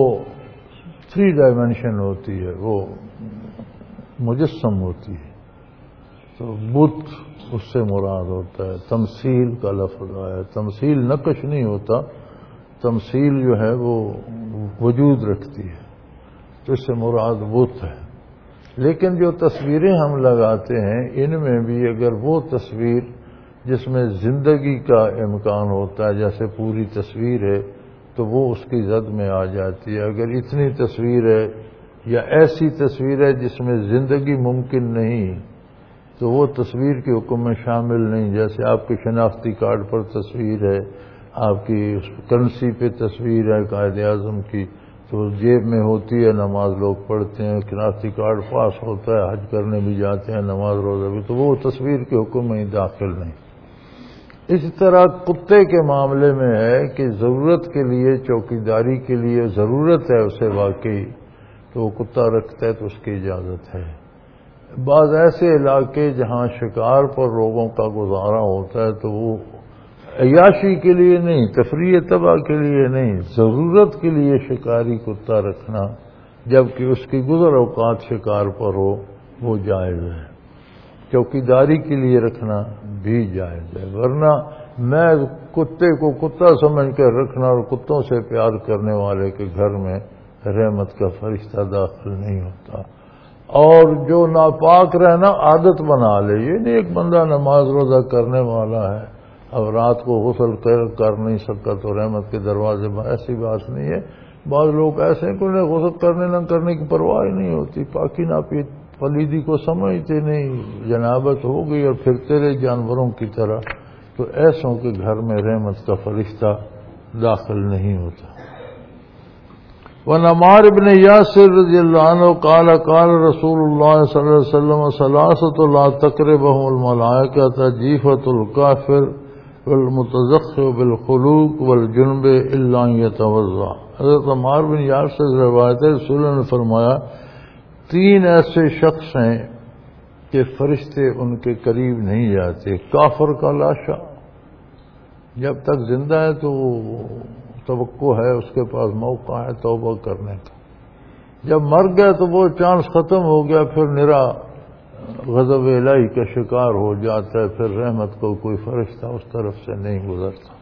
3 ڈائمینشن ہوتی ہے، وہ مجسم ہوتی ہے۔ تو بت اس سے مراد ہوتا ہے. تمثیل کا لفظ آیا. تمثیل نقش نہیں ہوتا، تمثیل جو ہے وہ وجود رکھتی ہے، تو اس سے مراد بت ہے. لیکن جو تصویریں ہم لگاتے ہیں ان میں بھی اگر وہ تصویر جس میں زندگی کا امکان ہوتا ہے، جیسے پوری تصویر ہے، تو وہ اس کی زد میں آ جاتی ہے. اگر اتنی تصویر ہے یا ایسی تصویر ہے جس میں زندگی ممکن نہیں، تو وہ تصویر کے حکم میں شامل نہیں. جیسے آپ کے شناختی کارڈ پر تصویر ہے، آپ کی کرنسی پہ تصویر ہے قائد اعظم کی، تو جیب میں ہوتی ہے، نماز لوگ پڑھتے ہیں، شناختی کارڈ پاس ہوتا ہے، حج کرنے بھی جاتے ہیں، نماز روزہ بھی، تو وہ تصویر کے حکم میں ہی داخل نہیں. اسی طرح کتے کے معاملے میں ہے کہ ضرورت کے لیے، چوکیداری کے لیے ضرورت ہے اسے واقعی، تو وہ کتا رکھتا ہے تو اس کی اجازت ہے. بعض ایسے علاقے جہاں شکار پر لوگوں کا گزارا ہوتا ہے تو وہ عیاشی کے لیے نہیں، تفریح تباہ کے لیے نہیں، ضرورت کے لیے شکاری کتا رکھنا، جبکہ اس کی گزر اوقات شکار پر ہو، وہ جائز ہے. چوکیداری کے لیے رکھنا بھی جائز ہے. ورنہ میں کتے کو کتا سمجھ کر رکھنا اور کتوں سے پیار کرنے والے کے گھر میں رحمت کا فرشتہ داخل نہیں ہوتا. اور جو ناپاک رہنا عادت بنا لے، یہ نہیں ایک بندہ نماز روزہ کرنے والا ہے اب رات کو غسل کر نہیں سکتا تو رحمت کے دروازے بند، ایسی بات نہیں ہے. بعض لوگ ایسے ہیں کہ انہیں غسل کرنے نہ کرنے کی پرواہ نہیں ہوتی، پاکی ناپی پلیدی کو سمجھتے نہیں، جنابت ہو گئی اور پھرتے رہے جانوروں کی طرح، تو ایسوں کے گھر میں رحمت کا فرشتہ داخل نہیں ہوتا. وعن عمار بن یاسر رضی اللہ عنہ قال قال رسول اللہ صلی اللہ علیہ وسلم ثلاثة لا تقربهم الملائکۃ جیفۃ الکافر والمتزخر بالخلوق والجنب الا ان يتوضا. حضرت عمار بن یاسر سے روایت ہے، رسول اللہ نے فرمایا تین ایسے شخص ہیں کہ فرشتے ان کے قریب نہیں جاتے. کافر کا لاشا جب تک زندہ ہے تو توقع ہے، اس کے پاس موقع ہے توبہ کرنے کا. جب مر گیا تو وہ چانس ختم ہو گیا، پھر نرا غضب الہی کا شکار ہو جاتا ہے، پھر رحمت کو کوئی فرشتہ اس طرف سے نہیں گزرتا.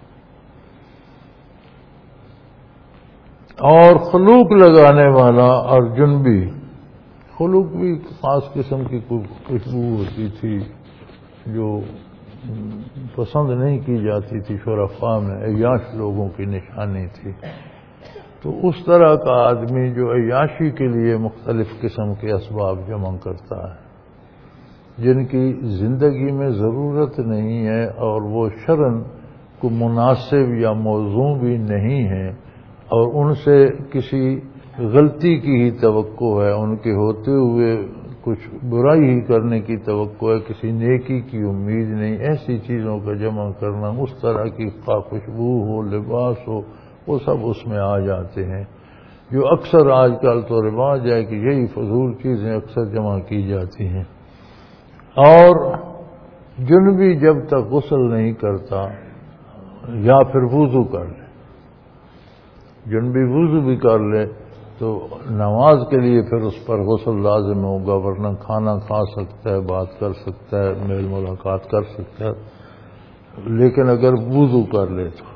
اور خلوق لگانے والا اور جنبی، خلوق بھی خاص قسم کی خوشبو ہوتی تھی جو پسند نہیں کی جاتی تھی شرفاء میں، عیاش لوگوں کی نشانی تھی. تو اس طرح کا آدمی جو عیاشی کے لیے مختلف قسم کے اسباب جمع کرتا ہے جن کی زندگی میں ضرورت نہیں ہے اور وہ شرعاً کو مناسب یا موزوں بھی نہیں ہے، اور ان سے کسی غلطی کی ہی توقع ہے، ان کے ہوتے ہوئے کچھ برائی ہی کرنے کی توقع ہے، کسی نیکی کی امید نہیں. ایسی چیزوں کا جمع کرنا، اس طرح کی خوشبو ہو، لباس ہو، وہ سب اس میں آ جاتے ہیں. جو اکثر آج کل تو رواج ہے کہ یہی فضول چیزیں اکثر جمع کی جاتی ہیں. اور جنبی جب تک غسل نہیں کرتا یا پھر وضو کر لے، جنبی وضو بھی کر لے تو نماز کے لیے پھر اس پر غسل لازم ہوگا، ورنہ کھانا کھا سکتا ہے، بات کر سکتا ہے، میل ملاقات کر سکتا ہے، لیکن اگر وضو کر لے تو.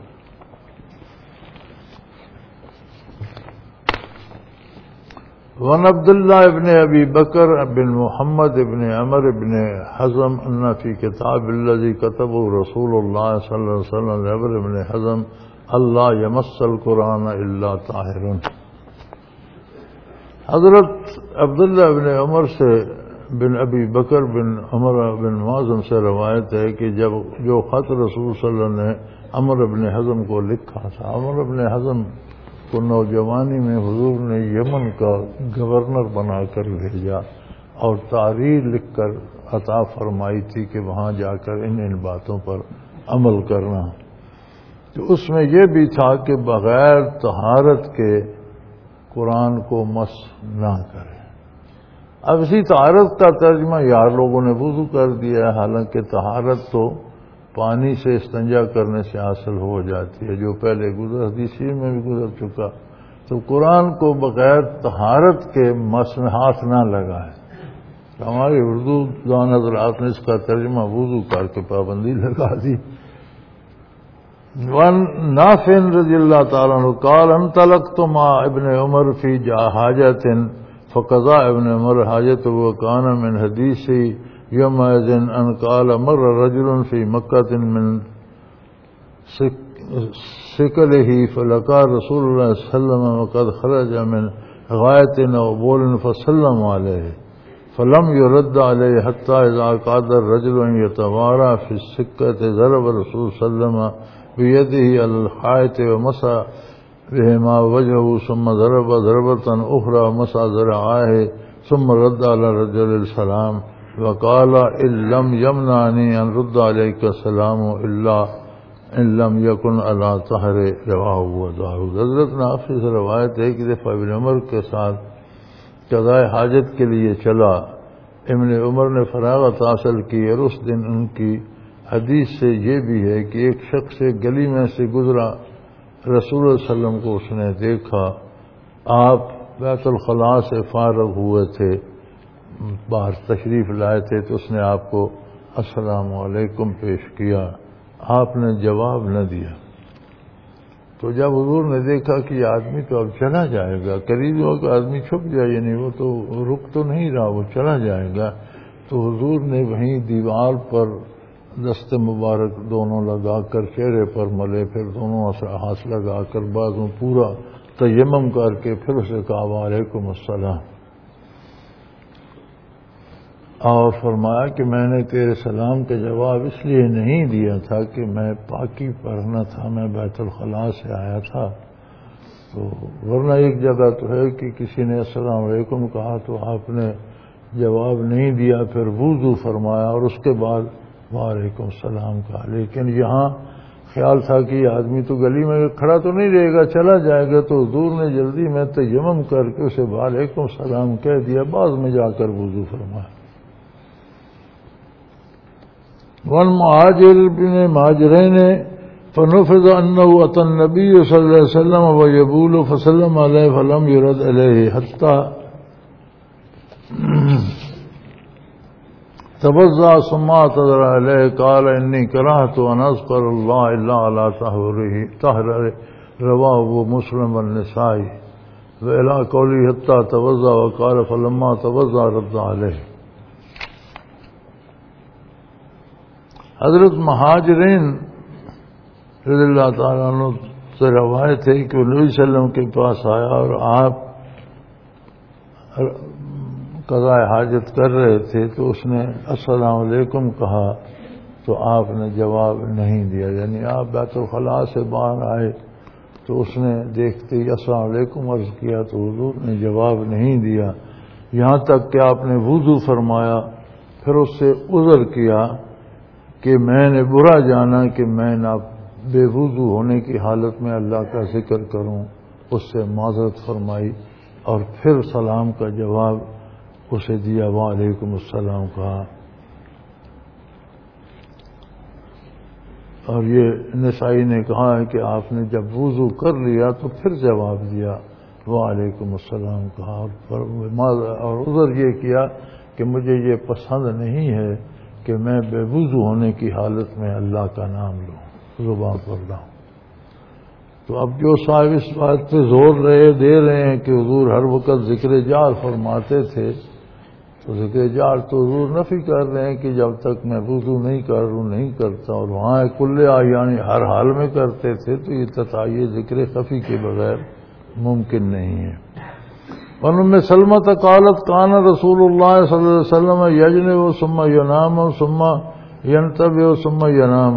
وعن عبداللہ ابن ابی بکر بن محمد ابن عمر ابن حزم ان فی کتاب الذی کتبہ رسول اللہ صلی اللہ علیہ وسلم لعمر ابن حزم اللہ یمس القرآن الا طاہر. حضرت عبداللہ بن عمر سے بن ابی بکر بن عمر بن معظم سے روایت ہے کہ جب جو خط رسول صلی اللہ علیہ وسلم نے عمر بن حزم کو لکھا تھا، عمر بن حزم کو نوجوانی میں حضور نے یمن کا گورنر بنا کر بھیجا اور تحریر لکھ کر عطا فرمائی تھی کہ وہاں جا کر ان باتوں پر عمل کرنا. تو اس میں یہ بھی تھا کہ بغیر طہارت کے قرآن کو مس نہ کرے. اب اسی طہارت کا ترجمہ یار لوگوں نے وضو کر دیا ہے، حالانکہ طہارت تو پانی سے استنجا کرنے سے حاصل ہو جاتی ہے، جو پہلے گزر حدیث میں بھی گزر چکا. تو قرآن کو بغیر طہارت کے مس ہاتھ نہ لگائے. ہمارے اردو دان حضرات نے اس کا ترجمہ وضو کر کے پابندی لگا دی. وان نافع رضی اللہ تعالیٰ عنہ قال انطلقت مع ابن عمر فی حاجۃ فقضى ابن عمر حاجته وكان من حديث يومئذ ان قال مر رجل في مكة من سكله فلقى رسول الله صلى الله عليه وسلم وقد خرج من غائط او بول فسلم عليه فلم يرد عليه حتى اذا قعد الرجل ان يتوارى في السكة ضرب الرسول صلى الله عليه وسلم بيده على الحائط ومسح بهما وجهه ثم ضرب ضربة أخرى ومسح ذراعيه ثم رد على الرجل السلام وقال إن لم يمنعني أن رد عليك السلام إلا إن لم يكن على طهر. رواه أبو داود. حضرت نافع سے روایت ہے کہ دفعہ ابن عمر کے ساتھ قضاء حاجت کے لیے چلا. ابن عمر نے فراغت حاصل کی اور اس دن ان کی حدیث سے یہ بھی ہے کہ ایک شخص گلی میں سے گزرا, رسول اللہ علیہ وسلم کو اس نے دیکھا, آپ بیت الخلاء سے فارغ ہوئے تھے, باہر تشریف لائے تھے, تو اس نے آپ کو السلام علیکم پیش کیا, آپ نے جواب نہ دیا. تو جب حضور نے دیکھا کہ یہ آدمی تو اب چلا جائے گا, قریب ہو کہ آدمی چھپ جائے, یعنی وہ تو رک تو نہیں رہا, وہ چلا جائے گا, تو حضور نے وہیں دیوار پر دست مبارک دونوں لگا کر چہرے پر ملے, پھر دونوں ہاتھ لگا کر بازوں پورا تیمم کر کے پھر اسے کہا وعلیکم السلام, اور فرمایا کہ میں نے تیرے سلام کا جواب اس لیے نہیں دیا تھا کہ میں پاکی پڑھنا تھا, میں بیت الخلاء سے آیا تھا, تو ورنہ ایک جگہ تو ہے کہ کسی نے السلام علیکم کہا تو آپ نے جواب نہیں دیا, پھر وضو فرمایا اور اس کے بعد وعلیکم السلام کہا. لیکن یہاں خیال تھا کہ یہ آدمی تو گلی میں کھڑا تو نہیں رہے گا, چلا جائے گا, تو حضور نے جلدی میں تیمم کر کے اسے وعلیکم السلام کہہ دیا, بعد میں جا کر وضو فرمایا. والمهاجر بن مهاجرين فنفذ أنه أتى النبي صلى الله عليه وسلم ويبول فسلم عليه فلم يرد عليه حتى توضأ ثم اعتذر عليه قال إني كرهت أن أذكر الله إلا على طهره. رواه مسلم والنسائي. وإلى قوله حتى توضأ وقال فلما توضأ رد عليه. حضرت مہاجرین رضی اللہ تعالیٰ عنہ سے روایت ہے کہ وہ نبی صلی اللہ علیہ وسلم کے پاس آیا اور آپ قضاء حاجت کر رہے تھے, تو اس نے السلام علیکم کہا تو آپ نے جواب نہیں دیا, یعنی آپ بیت الخلاء سے باہر آئے تو اس نے دیکھتے ہی السلام علیکم عرض کیا تو حضور نے جواب نہیں دیا, یہاں تک کہ آپ نے وضو فرمایا, پھر اس سے عذر کیا کہ میں نے برا جانا کہ میں نہ بے وضو ہونے کی حالت میں اللہ کا ذکر کروں, اس سے معذرت فرمائی اور پھر سلام کا جواب اسے دیا, وعلیکم السلام کہا. اور یہ نسائی نے کہا ہے کہ آپ نے جب وضو کر لیا تو پھر جواب دیا, وعلیکم السلام کہا, اور عذر یہ کیا کہ مجھے یہ پسند نہیں ہے کہ میں بے وضو ہونے کی حالت میں اللہ کا نام لوں, زبان پر لاؤں. تو اب جو صاحب اس بات پہ زور دے رہے ہیں کہ حضور ہر وقت ذکر جار فرماتے تھے, تو ذکر جار تو حضور نفی کر رہے ہیں کہ جب تک میں وضو نہیں کرتا, اور وہاں کل یعنی ہر حال میں کرتے تھے, تو یہ تتعیہ ذکر خفی کے بغیر ممکن نہیں ہے. وعن ام سلمۃ قالت کان رسول اللہ صلی اللہ علیہ وسلم یجنب ثم ینام ثم ینتبه ثم ینام.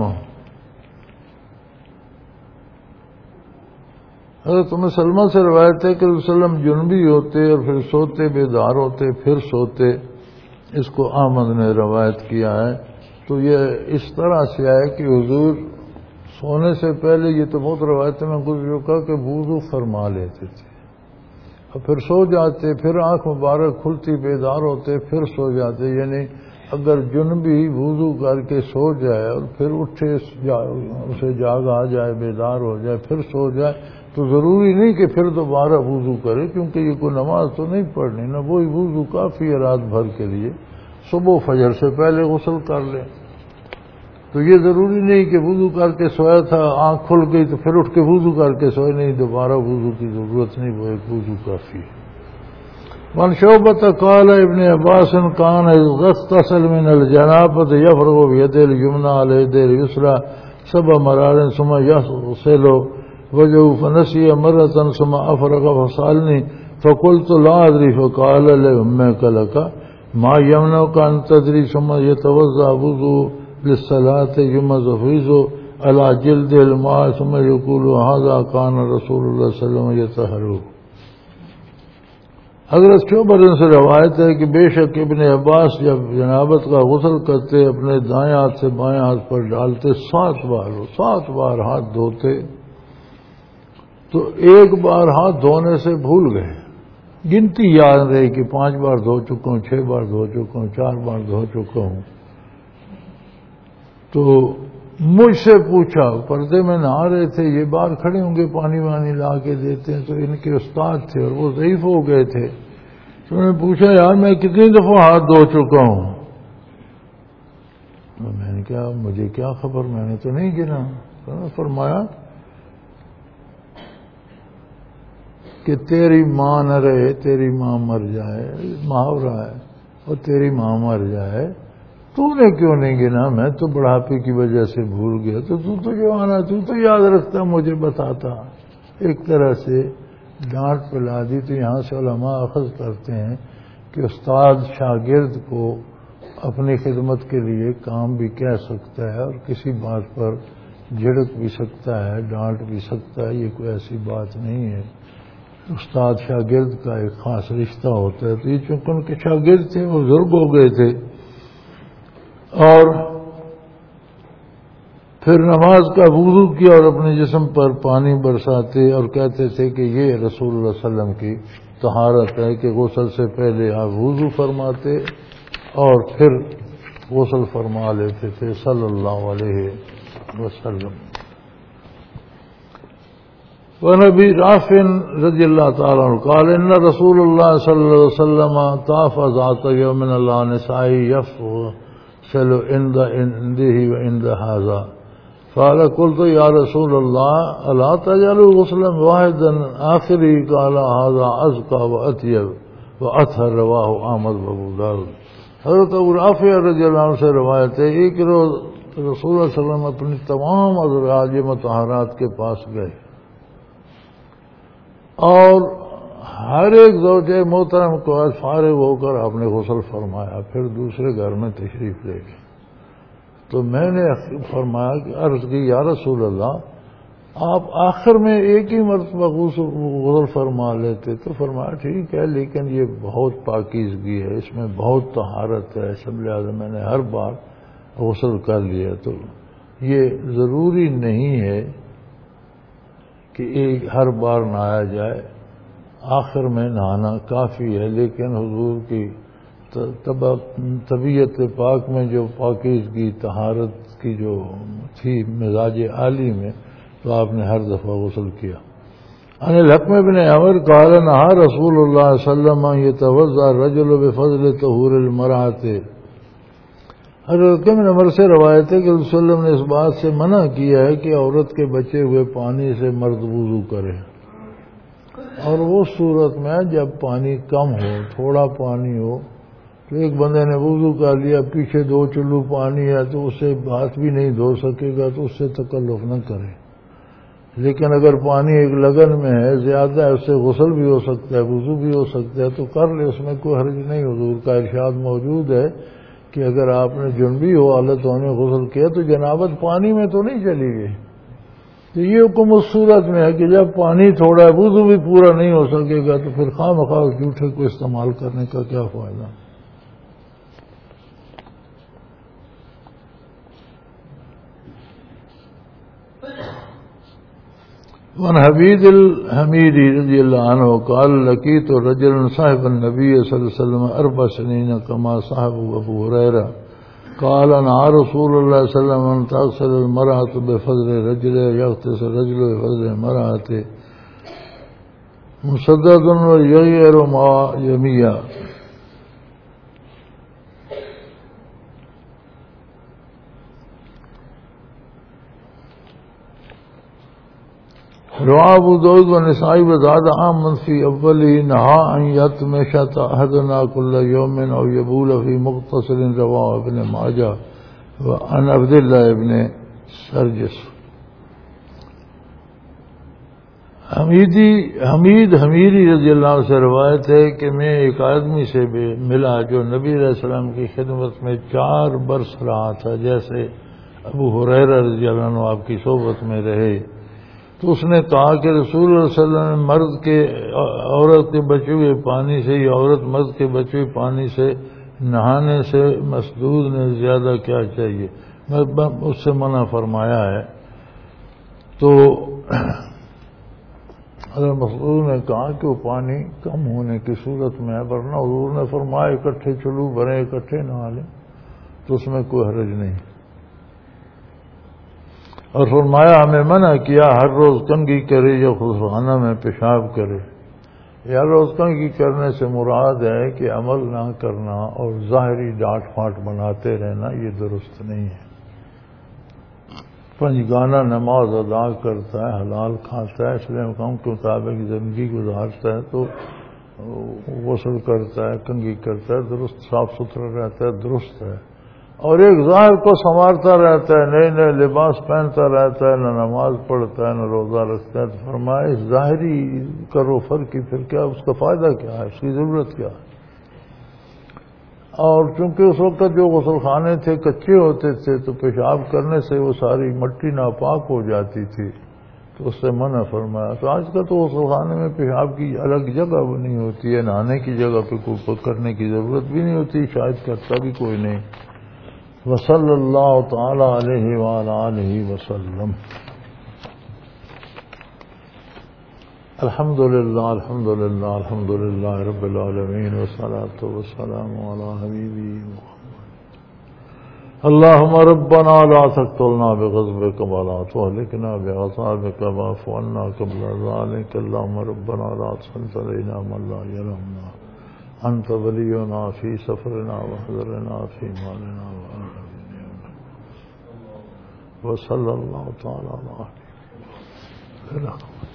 حضرت ام سلمہ سے روایت ہے کہ رسول اللہ علیہ وسلم جنبی ہوتے اور پھر سوتے, بیدار ہوتے پھر سوتے. اس کو احمد نے روایت کیا ہے. تو یہ اس طرح سے ہے کہ حضور سونے سے پہلے, یہ تو بہت روایت میں گزر چکا کہ وضو فرما لیتے تھے اور پھر سو جاتے, پھر آنکھ مبارک کھلتی, بیدار ہوتے, پھر سو جاتے. یعنی اگر جنبی وضو کر کے سو جائے اور پھر اٹھے, اسے جاگ آ جائے, بیدار ہو جائے, پھر سو جائے, تو ضروری نہیں کہ پھر دوبارہ وضو کرے، کیونکہ یہ کوئی نماز تو نہیں پڑھنی نا، وہی وضو کافی ہے رات بھر کے لیے، صبح فجر سے پہلے غسل کر لیں۔ تو یہ ضروری نہیں کہ وضو کر کے سویا تھا، آنکھ کھل گئی تو پھر اٹھ کے وضو کر کے سوئے، نہیں، دوبارہ وضو کی ضرورت نہیں، وہ ایک وضو کافی ہے۔ من شعبۃ قال ابن عباس کان اغتسل من الجنابۃ یفرغ بيده اليمنى على يده اليسرى 7 مرات ثم يغسل وجهه فنسي مرة ثم افرغ فسألني فقلت لا ادري فقال لأمك لك ما يمنعك ان تدري ثم يتوضأ وضوء للصلاة يمزفز على جلد الماء ثم يقول هذا كان رسول الله صلى الله عليه وسلم يطهر۔ حضرت شعبہ سے روایت ہے کہ بے شک ابن عباس جب جنابت کا غسل کرتے اپنے دائیں ہاتھ سے بائیں ہاتھ پر ڈالتے 7 بار ہاتھ دھوتے، تو ایک بار ہاتھ دھونے سے بھول گئے، گنتی یاد رہی کہ 5 بار دھو چکا ہوں، 6 بار دھو چکا ہوں، 4 بار دھو چکا ہوں۔ تو مجھ سے پوچھا، پردے میں نہا رہے تھے، یہ باہر کھڑے ہوں گے پانی وانی لا کے دیتے ہیں، تو ان کے استاد تھے اور وہ ضعیف ہو گئے تھے، تو انہوں نے پوچھا یار میں کتنی دفعہ ہاتھ دھو چکا ہوں؟ میں نے کہا مجھے کیا خبر، میں نے تو نہیں گنا۔ فرمایا کہ تیری ماں نہ رہے، تیری ماں مر جائے، محاورہ ہے، اور تیری ماں مر جائے تو نے کیوں نہیں گنا؟ میں تو بڑھاپے کی وجہ سے بھول گیا، تو جوان ہے، تو یاد رکھتا، مجھے بتاتا۔ ایک طرح سے ڈانٹ پلا دی۔ تو یہاں سے علماء اخذ کرتے ہیں کہ استاد شاگرد کو اپنی خدمت کے لیے کام بھی کہہ سکتا ہے اور کسی بات پر جھڑک بھی سکتا ہے، ڈانٹ بھی سکتا ہے، یہ کوئی ایسی بات نہیں ہے۔ استاد شاگرد کا ایک خاص رشتہ ہوتا ہے، تو یہ چونکہ ان کے شاگرد تھے، وہ بزرگ ہو گئے تھے، اور پھر نماز کا وضو کیا اور اپنے جسم پر پانی برساتے اور کہتے تھے کہ یہ رسول اللہ صلی اللہ علیہ وسلم کی طہارت ہے کہ غسل سے پہلے آپ وضو فرماتے اور پھر غسل فرما لیتے تھے صلی اللہ علیہ وسلم۔ ونبی رافع رضی اللہ تعالیٰ عنہ قال ان رسول اللہ صلی اللہ علیہ وسلم طاف ذات یوم علی نساء یغسل عنده وعند هذا قال قلت یا رسول اللہ الا تجعل غسلا واحدا آخری قال هذا ازکى واطیب واطہر رواہ احمد و ابو داؤد۔ حضرت ابو رافع رضی اللہ عنہ سے روایت ہے، ایک روز رسول اللہ صلی اللہ علیہ وسلم اپنی تمام ازواج مطہرات کے پاس گئے اور ہر ایک زوجہ محترم کو فارغ ہو کر آپ نے غسل فرمایا، پھر دوسرے گھر میں تشریف لے گئے۔ تو میں نے فرمایا کہ عرض کی یا رسول اللہ آپ آخر میں ایک ہی مرتبہ غسل فرما لیتے، تو فرمایا ٹھیک ہے لیکن یہ بہت پاکیزگی ہے، اس میں بہت طہارت ہے، سب لہٰذا میں نے ہر بار غسل کر لیا۔ تو یہ ضروری نہیں ہے کہ ایک ہر بار نہایا جائے، آخر میں نہانا کافی ہے، لیکن حضور کی طبیعت پاک میں جو پاکیزگی طہارت کی جو تھی مزاج عالی میں، تو آپ نے ہر دفعہ غسل کیا۔ عن الحکم بن عمر قال نہا رسول اللہ صلی اللہ علیہ وسلم یتوضأ الرجل بفضل طہور المرأة۔ حضرت بن عمر سے روایت ہے کہ رسول اللہ صلی اللہ علیہ وسلم نے اس بات سے منع کیا ہے کہ عورت کے بچے ہوئے پانی سے مرد وضو کرے، اور وہ صورت میں جب پانی کم ہو، تھوڑا پانی ہو، تو ایک بندے نے وضو کر لیا، پیچھے 2 چلو پانی ہے تو اس سے ہاتھ بھی نہیں دھو سکے گا، تو اس سے تکلف نہ کرے۔ لیکن اگر پانی ایک لگن میں ہے، زیادہ ہے، اس سے غسل بھی ہو سکتا ہے، وضو بھی ہو سکتا ہے، تو کر لے، اس میں کوئی حرج نہیں۔ حضور کا ارشاد موجود ہے کہ اگر آپ نے جنبی ہو حالت ہونے غسل کیا تو جنابت پانی میں تو نہیں چلی گئی۔ تو یہ حکم اس صورت میں ہے کہ جب پانی تھوڑا ہے، وضو بھی پورا نہیں ہو سکے گا، تو پھر خواہ مخواہ جھوٹے کو استعمال کرنے کا کیا فائدہ۔ وعن حبید الحمیدی رضی اللہ عنہ قال لقیت رجلا صاحب النبی صلی اللہ علیہ وسلم 4 سنین کما صاحب ابو ہریرہ قال نهى رسول الله صلی اللہ علیہ وسلم ان تغسل المرأة بفضل رجل يغتسل الرجل بفضل المرأة مسدد ویغیر ما یمیہ. رواه ابو داود والنسائی وزاد عامن فی اولی نہا ان یتمشط احدنا کل یوم او یبول فی مغتسل. رواه ابن ماجہ وعن عبداللہ ابن سرجس. حمیری رضی اللہ عنہ سے روایت ہے کہ میں ایک آدمی سے ملا جو نبی علیہ السلام کی خدمت میں 4 برس رہا تھا. جیسے ابو ہریرہ رضی اللہ عنہ آپ کی صحبت میں رہے تو اس نے کہا کہ رسول اللہ صلی اللہ علیہ وسلم عورت کے بچے ہوئے پانی سے یا عورت مرد کے بچے ہوئے پانی سے نہانے سے مسدود نے زیادہ کیا چاہیے. میں اس سے منع فرمایا ہے. تو اگر مسعود نے کہا کہ وہ پانی کم ہونے کی صورت میں ہے، ورنہ حضور نے فرمایا اکٹھے چلو بھرے اکٹھے نہا لیں تو اس میں کوئی حرج نہیں. اور فرمایا ہمیں منع کیا ہر روز کنگھی کرے یا غسلخانہ میں پیشاب کرے. یا روز کنگھی کرنے سے مراد ہے کہ عمل نہ کرنا اور ظاہری ڈانٹ پھاٹ بناتے رہنا، یہ درست نہیں ہے. پنجگانہ نماز ادا کرتا ہے، حلال کھاتا ہے، اسلام حکم کے مطابق زندگی گزارتا ہے تو غسل کرتا ہے، کنگھی کرتا ہے، درست صاف ستھرا رہتا ہے، درست ہے. اور ایک ظاہر کو سنوارتا رہتا ہے، نئے نئے لباس پہنتا رہتا ہے، نہ نماز پڑھتا ہے نہ روزہ رکھتا ہے. تو فرمایا ظاہری کرو فرق کی، پھر کیا اس کا فائدہ کیا ہے، اس کی ضرورت کیا ہے. اور چونکہ اس وقت جو غسل خانے تھے کچے ہوتے تھے تو پیشاب کرنے سے وہ ساری مٹی ناپاک ہو جاتی تھی تو اس سے منع فرمایا. تو آج کل تو غسل خانے میں پیشاب کی الگ جگہ نہیں ہوتی ہے، نہانے کی جگہ پہ کوئی کرنے کی ضرورت بھی نہیں ہوتی، شاید کرتا بھی کوئی نہیں. وصلی اللہ تعالی علیہ وعلی آلہ وسلم. الحمدللہ الحمدللہ الحمدللہ رب العالمین والصلاة والسلام علی حبیبی محمد. اللہم ربنا لا تقتلنا بغضبک ولا تہلکنا بعذابک واعف عنا قبل ذلک. اللہم ربنا لا تسلط علینا من لا یرحمنا انت ولینا فی سفرنا وحضرنا فی مالنا وصلی اللہ تعالی علیہ وسلم.